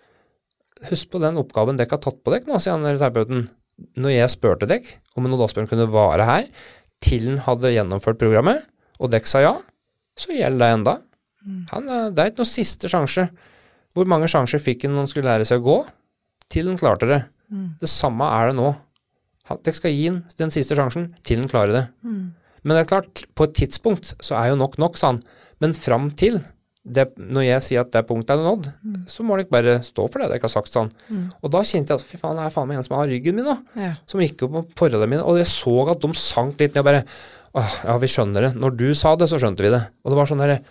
Husk på den oppgaven dere har tatt på dere nå, sier han terapeuten. Når jeg spørte deg om en odasbjørn kunne være her til han hadde gjennomført programmet, og deg sa ja, så gjelder det enda. Det er ikke noen siste sjanse. Hvor mange sjanser fikk han når han skulle lære seg å gå, til han klarte det. Det samme er det nå. Dere skal gi han den siste sjansen til han klarer det. Men det er klart, på et tidspunkt så er jo nok, sa han. Men frem til når jeg sier at det punktet er nådd, så må dere bare stå for det jeg ikke har sagt sånn. Og da kjente jeg at fy faen, det er faen meg en som har ryggen min nå, som gikk opp på forholdene mine, og jeg så at de sank litt, og jeg bare, ja, vi skjønner det. Når du sa det, så skjønte vi det. Og det var sånn der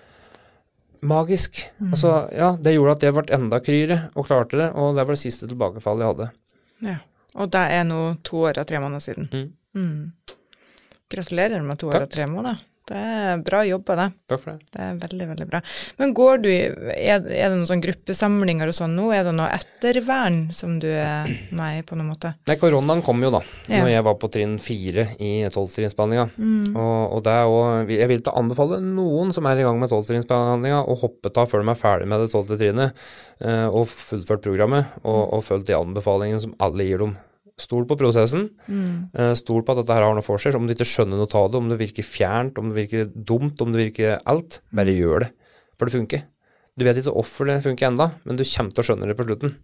magisk. Altså, ja, det gjorde at jeg ble enda kryere og klarte det, og det var det siste tilbakefallet jeg hadde. Ja, og det er nå 2 år og 3 måneder siden. Gratulerer med 2 år og 3 måneder. Det er bra jobbet det. Takk for det. Det er veldig, veldig bra. Men er det noen sånn gruppesamlinger og sånn nå? Er det noe ettervern som du er med i på noen måte? Nei, koronaen kom jo da, når jeg var på trinn 4 i 12-trinnsbehandlingen. Og det er også, jeg vil ikke anbefale noen som er i gang med 12-trinnsbehandlingen å hoppe ta før de er ferdig med det 12. trinnet, og fullført programmet, og følge de anbefalingene som alle gir dem. Stol på prosessen, stol på at dette her har noe for seg, om du ikke skjønner noe av det, om det virker fjernt, om det virker dumt, om det virker alt, bare gjør det, for det funker. Du vet ikke hvorfor det funker enda, men du kommer til å skjønne det på slutten.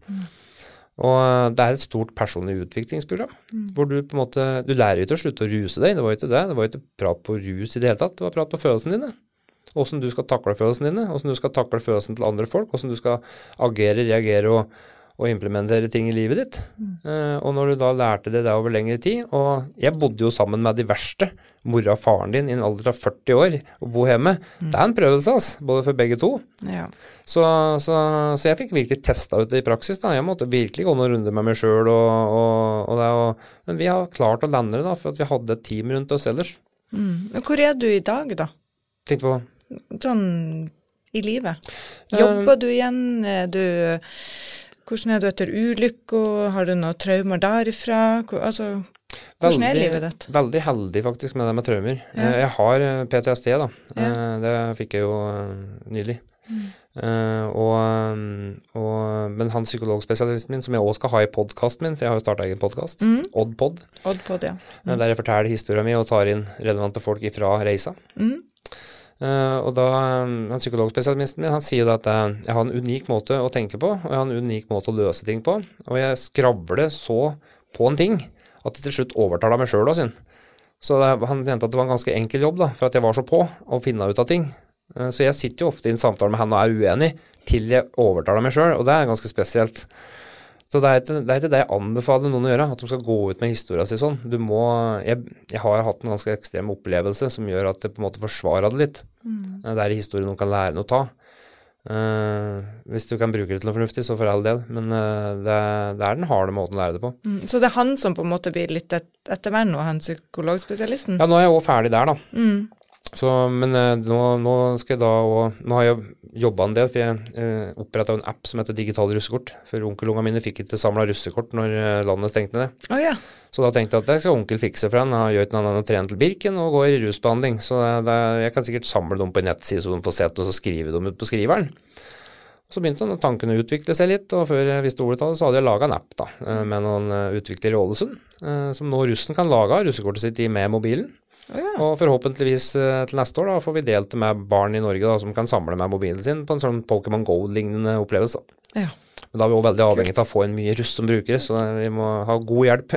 Og det er et stort personlig utviklingsprogram, hvor du på en måte, du lærer jo til å slutte å ruse deg, det var jo ikke prat på rus i det hele tatt, det var prat på følelsene dine. Hvordan du skal takle følelsene dine, hvordan du skal takle følelsene til andre folk, hvordan du skal agere, reagere og implementere ting i livet ditt. Og når du da lærte det over lengre tid, og jeg bodde jo sammen med de verste, mora og faren din i en alder av 40 år, og bo hjemme, det er en prøvelse, både for begge to. Ja. Så jeg fikk virkelig testet ut det i praksis da, jeg måtte virkelig gå noen runder med meg selv, men vi har klart å lande det da, for at vi hadde et team rundt oss ellers. Hvor er du i dag da? Tenk på sånn i livet. Jobber du igjen? Hvordan du etter ulykker? Har du noen traumer derifra? Altså, hvordan livet ditt? Veldig heldig faktisk med det med traumer. Jeg har PTSD da. Det fikk jeg jo nylig. Men han psykologspesialisten min, som jeg også skal ha i podcasten min, for jeg har jo startet egen podcast, Oddpod. Oddpod, ja. Der jeg forteller historien min og tar inn relevante folk ifra reisa. Og da, han psykologspesialisten min, han sier jo da at jeg har en unik måte å tenke på, og jeg har en unik måte å løse ting på, og jeg skravler så på en ting, at det til slutt overtaler meg selv da sin. Så han mente at det var en ganske enkel jobb da, for at jeg var så på å finne ut av ting. Så jeg sitter jo ofte i en samtale med han og uenig, til jeg overtaler meg selv, og det ganske spesielt. Så det ikke det jeg anbefaler noen å gjøre, at de skal gå ut med historien sin sånn. Jeg har hatt en ganske ekstrem opplevelse som gjør at det på en måte forsvarer det litt. Det historien noen kan lære noe å ta. Hvis du kan bruke det til noe fornuftig, så for all del, men det den harde måten å lære det på. Så det han som på en måte blir litt ettervern nå, han psykologspesialisten? Ja, nå jeg også ferdig der da. Så, men nå skal jeg da, og nå har jeg jobbet en del, for jeg opprettet en app som heter Digital russekort, for onkelungene mine fikk ikke samlet russekort når landet stengte ned. Så da tenkte jeg at det skal onkel fikse for han, har gjort noe annet å trene til Birken og går i rusbehandling, så jeg kan sikkert samle dem på en nettside så de får sett og så skrive dem ut på skriveren. Så begynte tankene å utvikle seg litt, og før jeg visste ordet av det, så hadde jeg laget en app da, med noen utviklere i Ålesund, som nå russen kan lage russekortet sitt med mobilen. Og forhåpentligvis til neste år da får vi delt det med barn i Norge da, som kan samle med mobilen sin på en sånn Pokémon Go-lignende opplevelse. Men da er vi også veldig avhengig av å få en mye russ som brukere, så vi må ha god hjelp.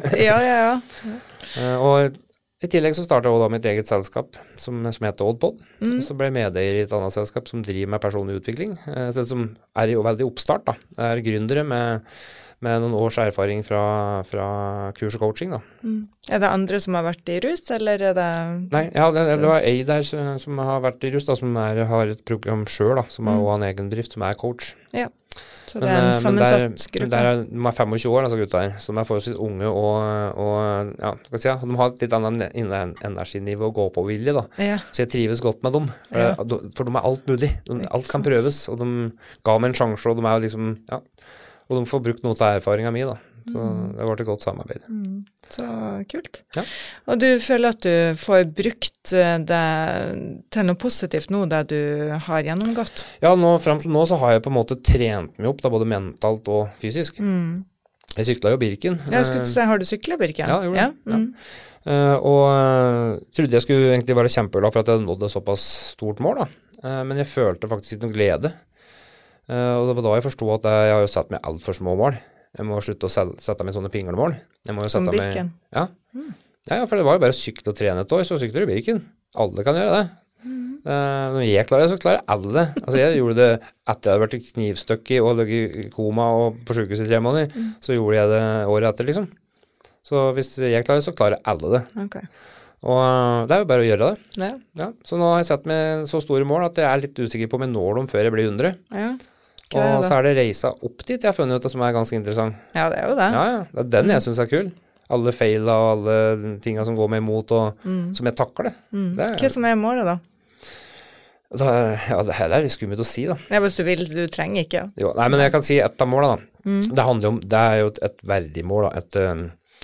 Og i tillegg så startet jeg også da mitt eget selskap som heter Oddpod, og så ble jeg medeier i et annet selskap som driver med personlig utvikling, som jo veldig oppstart da. Det gründere med noen års erfaring fra kurs og coaching da. Det andre som har vært i rus, eller det... Nei, ja, det var ei der som har vært i rus da, som har et program selv da, som har en egen drift, som coach. Ja, så det en sammensatt gruppe. De 25 år, altså gutta her, som forholdsvis unge og ja, skal jeg si, de har et litt annet energinivå å gå på vilje da. Så jeg trives godt med dem, for de alt mulig, alt kan prøves, og de ga meg en sjanse, og de jo liksom, ja, og de får brukt noe av erfaringen min da. Så det har vært et godt samarbeid. Så kult. Ja. Og du føler at du får brukt det til noe positivt nå, det du har gjennomgått? Ja, frem til nå så har jeg på en måte trent meg opp, da, både mentalt og fysisk. Jeg syklet jo Birken. Jeg skulle si, har du syklet Birken? Ja, jeg gjorde det. Ja. Og trodde jeg skulle egentlig være kjempeglad for at jeg hadde nådd et såpass stort mål da. Men jeg følte faktisk ikke noe glede. Og det var da jeg forstod at jeg har jo satt meg alt for små mål. Jeg må slutte å sette meg sånne pinglemål. Jeg må jo sette meg... Birken? Ja. Ja, for det var jo bare å sykle og trene et år, så sykler du Birken. Alle kan gjøre det. Når jeg klarer det, så klarer alle det. Altså jeg gjorde det etter jeg hadde vært i knivstøkk og ligget i koma og på sykehus i 3 måneder, så gjorde jeg det året etter liksom. Så hvis jeg klarer det, så klarer alle det. Ok. Og det jo bare å gjøre det. Ja. Så nå har jeg sett meg så store mål at jeg litt usikker på om jeg når dem før jeg blir 100. Ja. Og så det reisa opp dit jeg har funnet ut det som ganske interessant. Ja, det jo det. Ja, det den jeg synes kul. Alle feila og alle tingene som går meg imot, og som jeg takler det. Hva som målet da? Ja, det her litt skummelt å si da. Ja, hvis du vil, du trenger ikke. Jo, nei, men jeg kan si et av målene da. Det handler om, det jo et verdig mål da,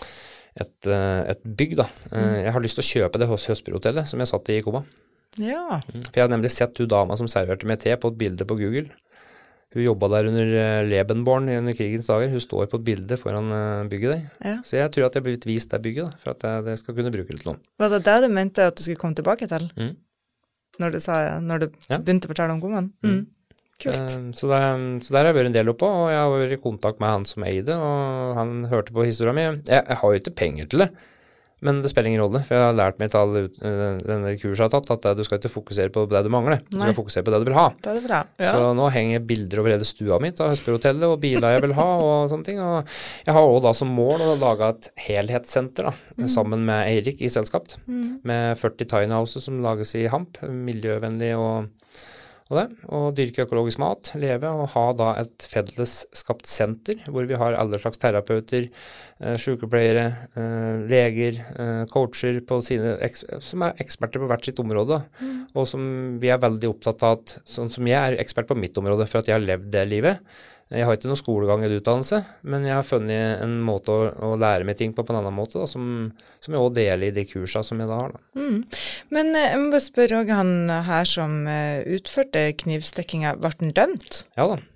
et bygg da. Jeg har lyst til å kjøpe det hos Høsperhotellet som jeg satt i koma. Ja. For jeg har nemlig sett hun dama som serverte meg te på et bilde på Google. Hun jobbet der under Lebenborn under krigens dager. Hun står på et bilde foran bygget der. Ja. Så jeg tror at jeg har blitt vist det bygget da, for at jeg skal kunne bruke det til noe. Var det det du mente at du skulle komme tilbake til? Når du begynte å fortelle om komaen? Kult. Så der har jeg vært en del oppe, og jeg har vært i kontakt med han som eide, og han hørte på historien min. Jeg har jo ikke penger til det, men det spiller ingen rolle, for jeg har lært meg til denne kurset jeg har tatt, at du skal ikke fokusere på det du mangler, du skal fokusere på det du vil ha. Det du vil ha, ja. Så nå henger bilder over hele stua mitt av Høsperhotellet, og biler jeg vil ha, og sånne ting. Og jeg har også da som mål å lage et helhetssenter da, sammen med Eirik i selskap, med 40 tiny houses som lages i Hamp, miljøvennlig og dyrke økologisk mat, leve og ha da et fellesskapt senter hvor vi har alle slags terapeuter, sykepleiere, leger, coacher på som eksperter på hvert sitt område, og som vi veldig opptatt av at, sånn som jeg ekspert på mitt område for at jeg har levd det livet, Jeg har ikke noe skolegang eller utdannelse, men jeg har funnet en måte å lære meg ting på en annen måte, da, som jeg også deler i de kursene som jeg da har. Da. Men jeg må bare spørre også han her som utførte knivstikkinga, ble han dømt? Ja da.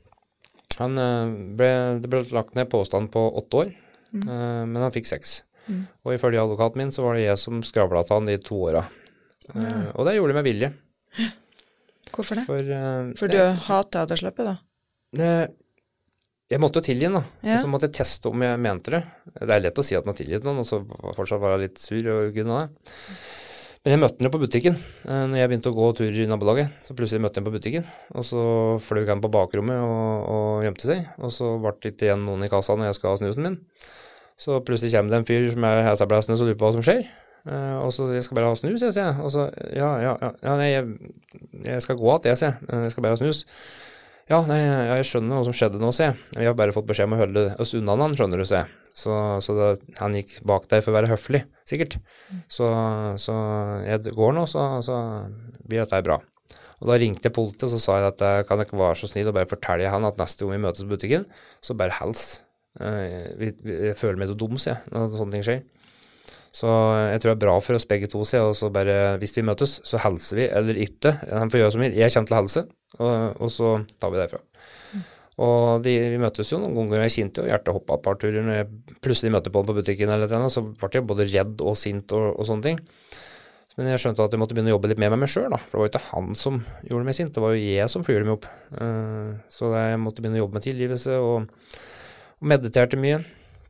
Det ble lagt ned påstand på 8 år, men han fikk 6. Og ifølge advokaten min så var det jeg som skravlet til han de 2 årene. Og det gjorde jeg med vilje. Hvorfor det? For det, du hatet at jeg slapp da? Jeg måtte jo tilgi den da, Ja. og så måtte jeg teste om jeg mente det. Det lett å si at man tilgitt noen, og så fortsatt være litt sur og gud noe. Men jeg møtte den jo på butikken. Når jeg begynte å gå turer i nabolaget, så plutselig møtte jeg den på butikken, og så fløy han på bakrommet og gjemte seg, og så var det ikke igjen noen i kassa når jeg skal ha snusen min. Så plutselig kommer det en fyr som hesablæsende og lurer på hva som skjer. Og så jeg skal bare ha snus, jeg sier. Og så, nei, jeg skal gå at jeg sier. Jeg skal bare ha snus. Ja, nei, jeg skjønner hva som skjedde nå, sier jeg. Vi har bare fått beskjed om å holde oss unna han, skjønner du, sier jeg. Så han gikk bak deg for å være høflig, sikkert. Så jeg går nå, så blir dette bra. Og da ringte jeg politiet, og så sa jeg at jeg kan ikke være så snill og bare fortelle han at neste gang vi møtes på butikken, så bare hels. Jeg føler meg så dum, sier jeg, når sånne ting skjer. Så jeg tror det er bra for oss begge to, sier jeg, og så bare, hvis vi møtes, så helser vi, eller ikke. Han får gjøre som jeg kommer til å helse, og så tar vi derfra. Og vi møtes jo noen ganger, jeg kjente jo hjertet hoppet et par turer, når jeg plutselig møtte på den på butikken eller noe, så ble jeg både redd og sint og sånne ting. Men jeg skjønte at jeg måtte begynne å jobbe litt mer med meg selv da, for det var jo ikke han som gjorde meg sint, det var jo jeg som fyrte meg opp. Så jeg måtte begynne å jobbe med tilgivelse og mediterte mye.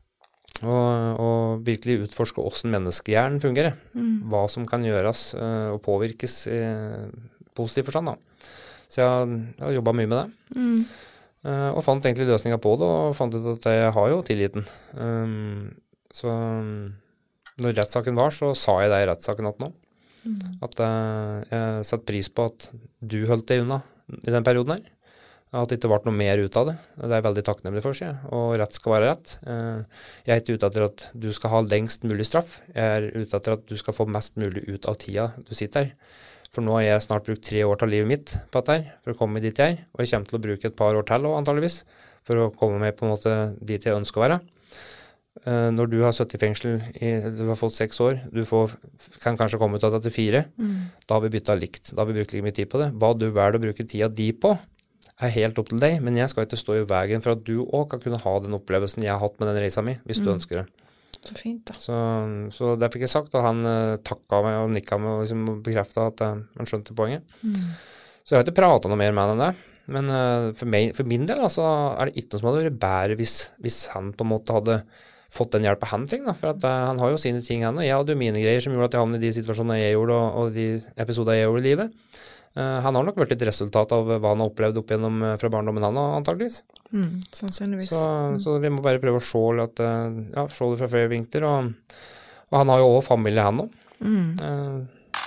Og virkelig utforske hvordan menneskehjernen fungerer. Hva som kan gjøres og påvirkes i positiv forstand da. Så jeg har jobbet mye med det. Og fant egentlig løsninger på det, og fant ut at jeg har jo tilliten. Så når rettssaken var, så sa jeg det i rettssaken at nå. At jeg satte pris på at du holdt deg unna i den perioden her. At det ikke ble noe mer ut av det. Det er jeg veldig takknemlig for, sier jeg. Og rett skal være rett. Jeg er ikke ute etter at du skal ha lengst mulig straff. Jeg er ute etter at du skal få mest mulig ut av tida du sitter her. For nå har jeg snart brukt 3 år av livet mitt på dette her, for å komme dit jeg er. Og jeg kommer til å bruke et par år til, antageligvis, for å komme meg på en måte dit jeg ønsker å være. Når du har sittet i fengsel, du har fått 6 år, kan kanskje komme ut av det til 4, da har vi byttet likt. Da har vi brukt like mye tid på det. Hva du velger å bruke tida di på, er helt opp til deg, men jeg skal ikke stå i veien for at du også kan kunne ha den opplevelsen jeg har hatt med den reisa mi, hvis du ønsker det. Så fint da. Så det fikk jeg sagt, og han takket meg og nikket meg og liksom bekreftet at han skjønte poenget. Så jeg har ikke pratet noe mer med han enn det, men for min del altså, er det ikke noe som hadde vært bedre hvis han på en måte hadde fått den hjelp han trenger, for at han har jo sine ting han, og jeg hadde jo mine greier som gjorde at jeg havnet i de situasjonene jeg gjorde, og de episoder jeg gjorde i livet. Han har nok vært et resultat av hva han har opplevd opp gjennom fra barndommen han, antageligvis. Sannsynligvis. Så vi må bare prøve å se det fra flere vinkler, og han har jo også familie han også.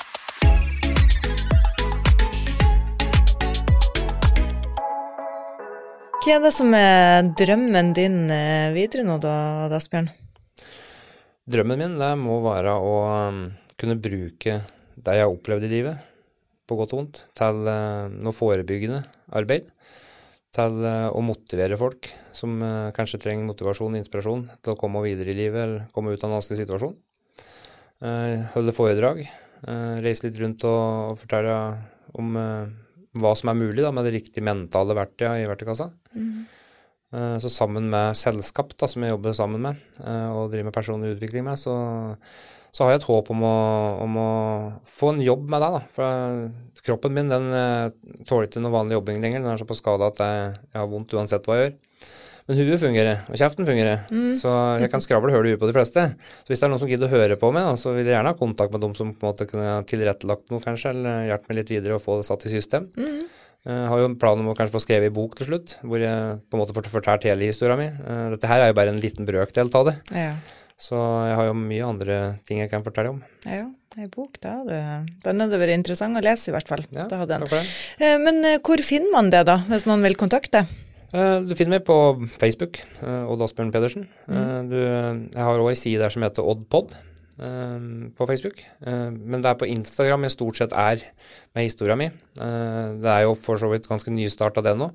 Hva er det som er drømmen din videre nå da, Asbjørn? Drømmen min, det må være å kunne bruke det jeg har opplevd i livet, på godt og vondt, til noe forebyggende arbeid, til å motivere folk som kanskje trenger motivasjon og inspirasjon til å komme videre i livet, eller komme ut av en vanskelig situasjon. Holde foredrag, reise litt rundt og fortelle om hva som er mulig da, med det riktige mentale verktøyet i verktøykassa. Så sammen med selskap da, som jeg jobber sammen med, og driver med personlig utvikling med, så har jeg et håp om å få en jobb med det da. For kroppen min, den tåler ikke noe vanlig jobbing lenger. Den er så på skade at jeg har vondt uansett hva jeg gjør. Men huet fungerer, og kjeften fungerer. Så jeg kan skravle høl i huet på de fleste. Så hvis det er noen som gidder å høre på meg, da, så vil jeg gjerne ha kontakt med dem som på en måte kunne tilrettelagt noe kanskje, eller hjulpet meg litt videre og få det satt i system. Jeg har jo en plan om å kanskje få skrevet i bok til slutt, hvor jeg på en måte får fortalt hele historien min. Dette her er jo bare en liten brøkdel av det. Ja. Så jeg har jo mye andre ting jeg kan fortelle om. Ja, en bok da. Den hadde vært interessant å lese i hvert fall. Ja, takk for det. Men hvor finner man det da, hvis noen vil kontakte? Du finner meg på Facebook, Odd Asbjørn Pedersen. Jeg har også en side der som heter Oddpod på Facebook. Men det er på Instagram jeg stort sett er med historien min. Det er jo for så vidt ganske nystart av det nå.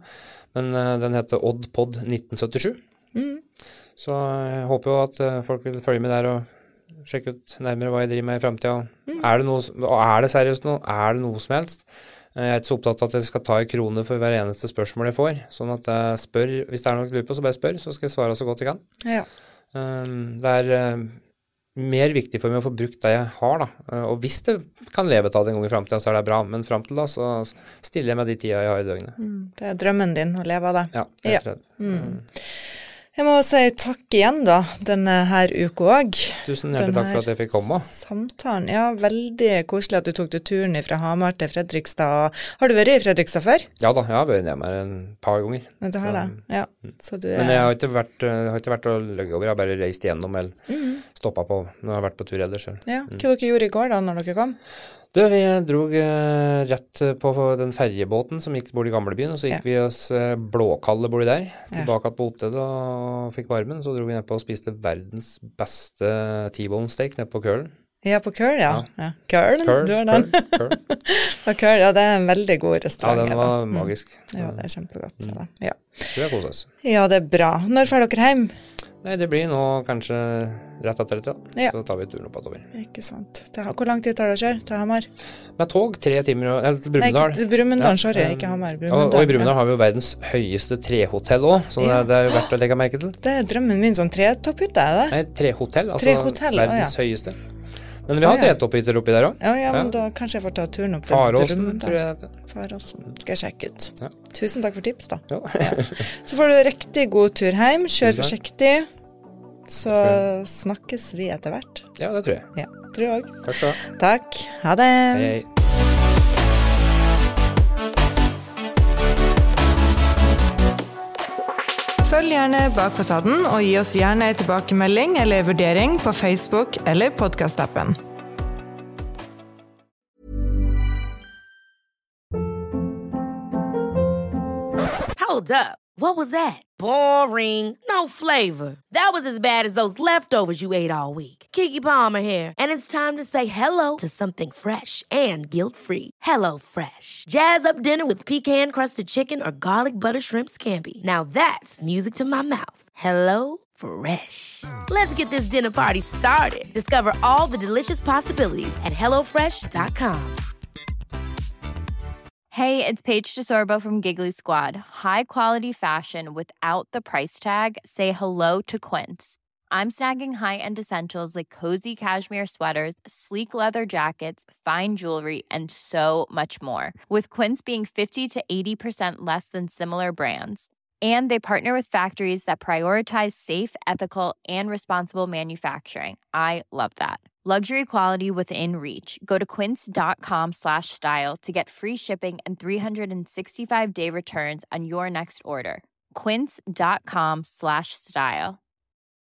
Men den heter Oddpod 1977. Så jeg håper jo at folk vil følge med der og sjekke ut nærmere hva jeg driver med i fremtiden. Er det seriøst noe? Er det noe som helst? Jeg er ikke så opptatt av at jeg skal ta i krone for hver eneste spørsmål jeg får, sånn at jeg spør, hvis det er noe jeg lurer på, så bare spør, så skal jeg svare så godt jeg kan. Ja. Det er mer viktig for meg å få brukt det jeg har, da. Og hvis det kan leve av det en gang i fremtiden, så er det bra, men frem til da, så stiller jeg med de tida jeg har i døgnet. Det er drømmen din å leve av det. Ja, det er rett. Jeg må si takk igjen da, denne her uka også. Tusen hjertelig takk for at jeg fikk komme. Samtalen, ja, veldig koselig at du tok til turen fra Hamar til Fredrikstad. Har du vært i Fredrikstad før? Ja da, jeg har vært hjemme en par ganger. Men du har det, ja. Så du Men jeg har ikke vært og løgget over, jeg har bare reist igjennom eller stoppet på, når jeg har vært på tur ellers. Ja, hva dere gjorde i går da, når dere kom? Vi drog rett på den ferjebåten som gikk bort i gamlebyen, og så gikk vi oss blåkalde bort der, tilbake på hotellet og fikk varmen. Så drog vi ned på og spiste verdens beste T-bone steak nede på Kølen. Ja, på Køl, ja. Kølen, du har den. På Køl, ja, det er en veldig god restaurant. Ja, den var magisk. Ja, det er kjempegodt. Ja. Tror jeg koser oss. Ja, det er bra. Når får dere hjem? Nei, det blir nå kanskje rett etter 30, da. Ja. Så tar vi turen opp over. Ikke sant. Hvor lang tid tar det å kjøre til Hamar? Med tog 3 timer, eller til Brumunddal. Nei, Brumunddal, sorry, ikke Hamar. Og i Brumunddal har vi jo verdens høyeste trehotell også, så det er jo verdt å legge merke til. Det er drømmen min, sånn tretopphytte, er det? Nei, trehotell, altså verdens høyeste. Men vi har tretopphøyder oppi der også. Ja, men da kanskje jeg får ta turen opp til Faråsen, tror jeg det heter. Faråsen, skal jeg sjekke ut. Ja. Tusen takk for tips da. Ja. Så får du riktig god tur hjem, kjør forsiktig, så snakkes vi etter hvert. Ja, det tror jeg. Ja, tror jeg også. Takk skal du ha. Takk, ha det. Hei. Følg gjerne Bak fasaden, og gi oss gjerne en tilbakemelding eller vurdering på Facebook eller podcast-appen. Hold up. What was that? Boring. No flavor. That was as bad as those leftovers you ate all week. Keke Palmer here, and it's time to say hello to something fresh and guilt-free. Hello Fresh. Jazz up dinner with pecan-crusted chicken or garlic butter shrimp scampi. Now that's music to my mouth. Hello Fresh. Let's get this dinner party started. Discover all the delicious possibilities at hellofresh.com. Hey, it's Paige DeSorbo from Giggly Squad. High quality fashion without the price tag. Say hello to Quince. I'm snagging high-end essentials like cozy cashmere sweaters, sleek leather jackets, fine jewelry, and so much more. With Quince being 50 to 80% less than similar brands. And they partner with factories that prioritize safe, ethical, and responsible manufacturing. I love that. Luxury quality within reach. Go to quince.com/style to get free shipping and 365-day returns on your next order. Quince.com/style.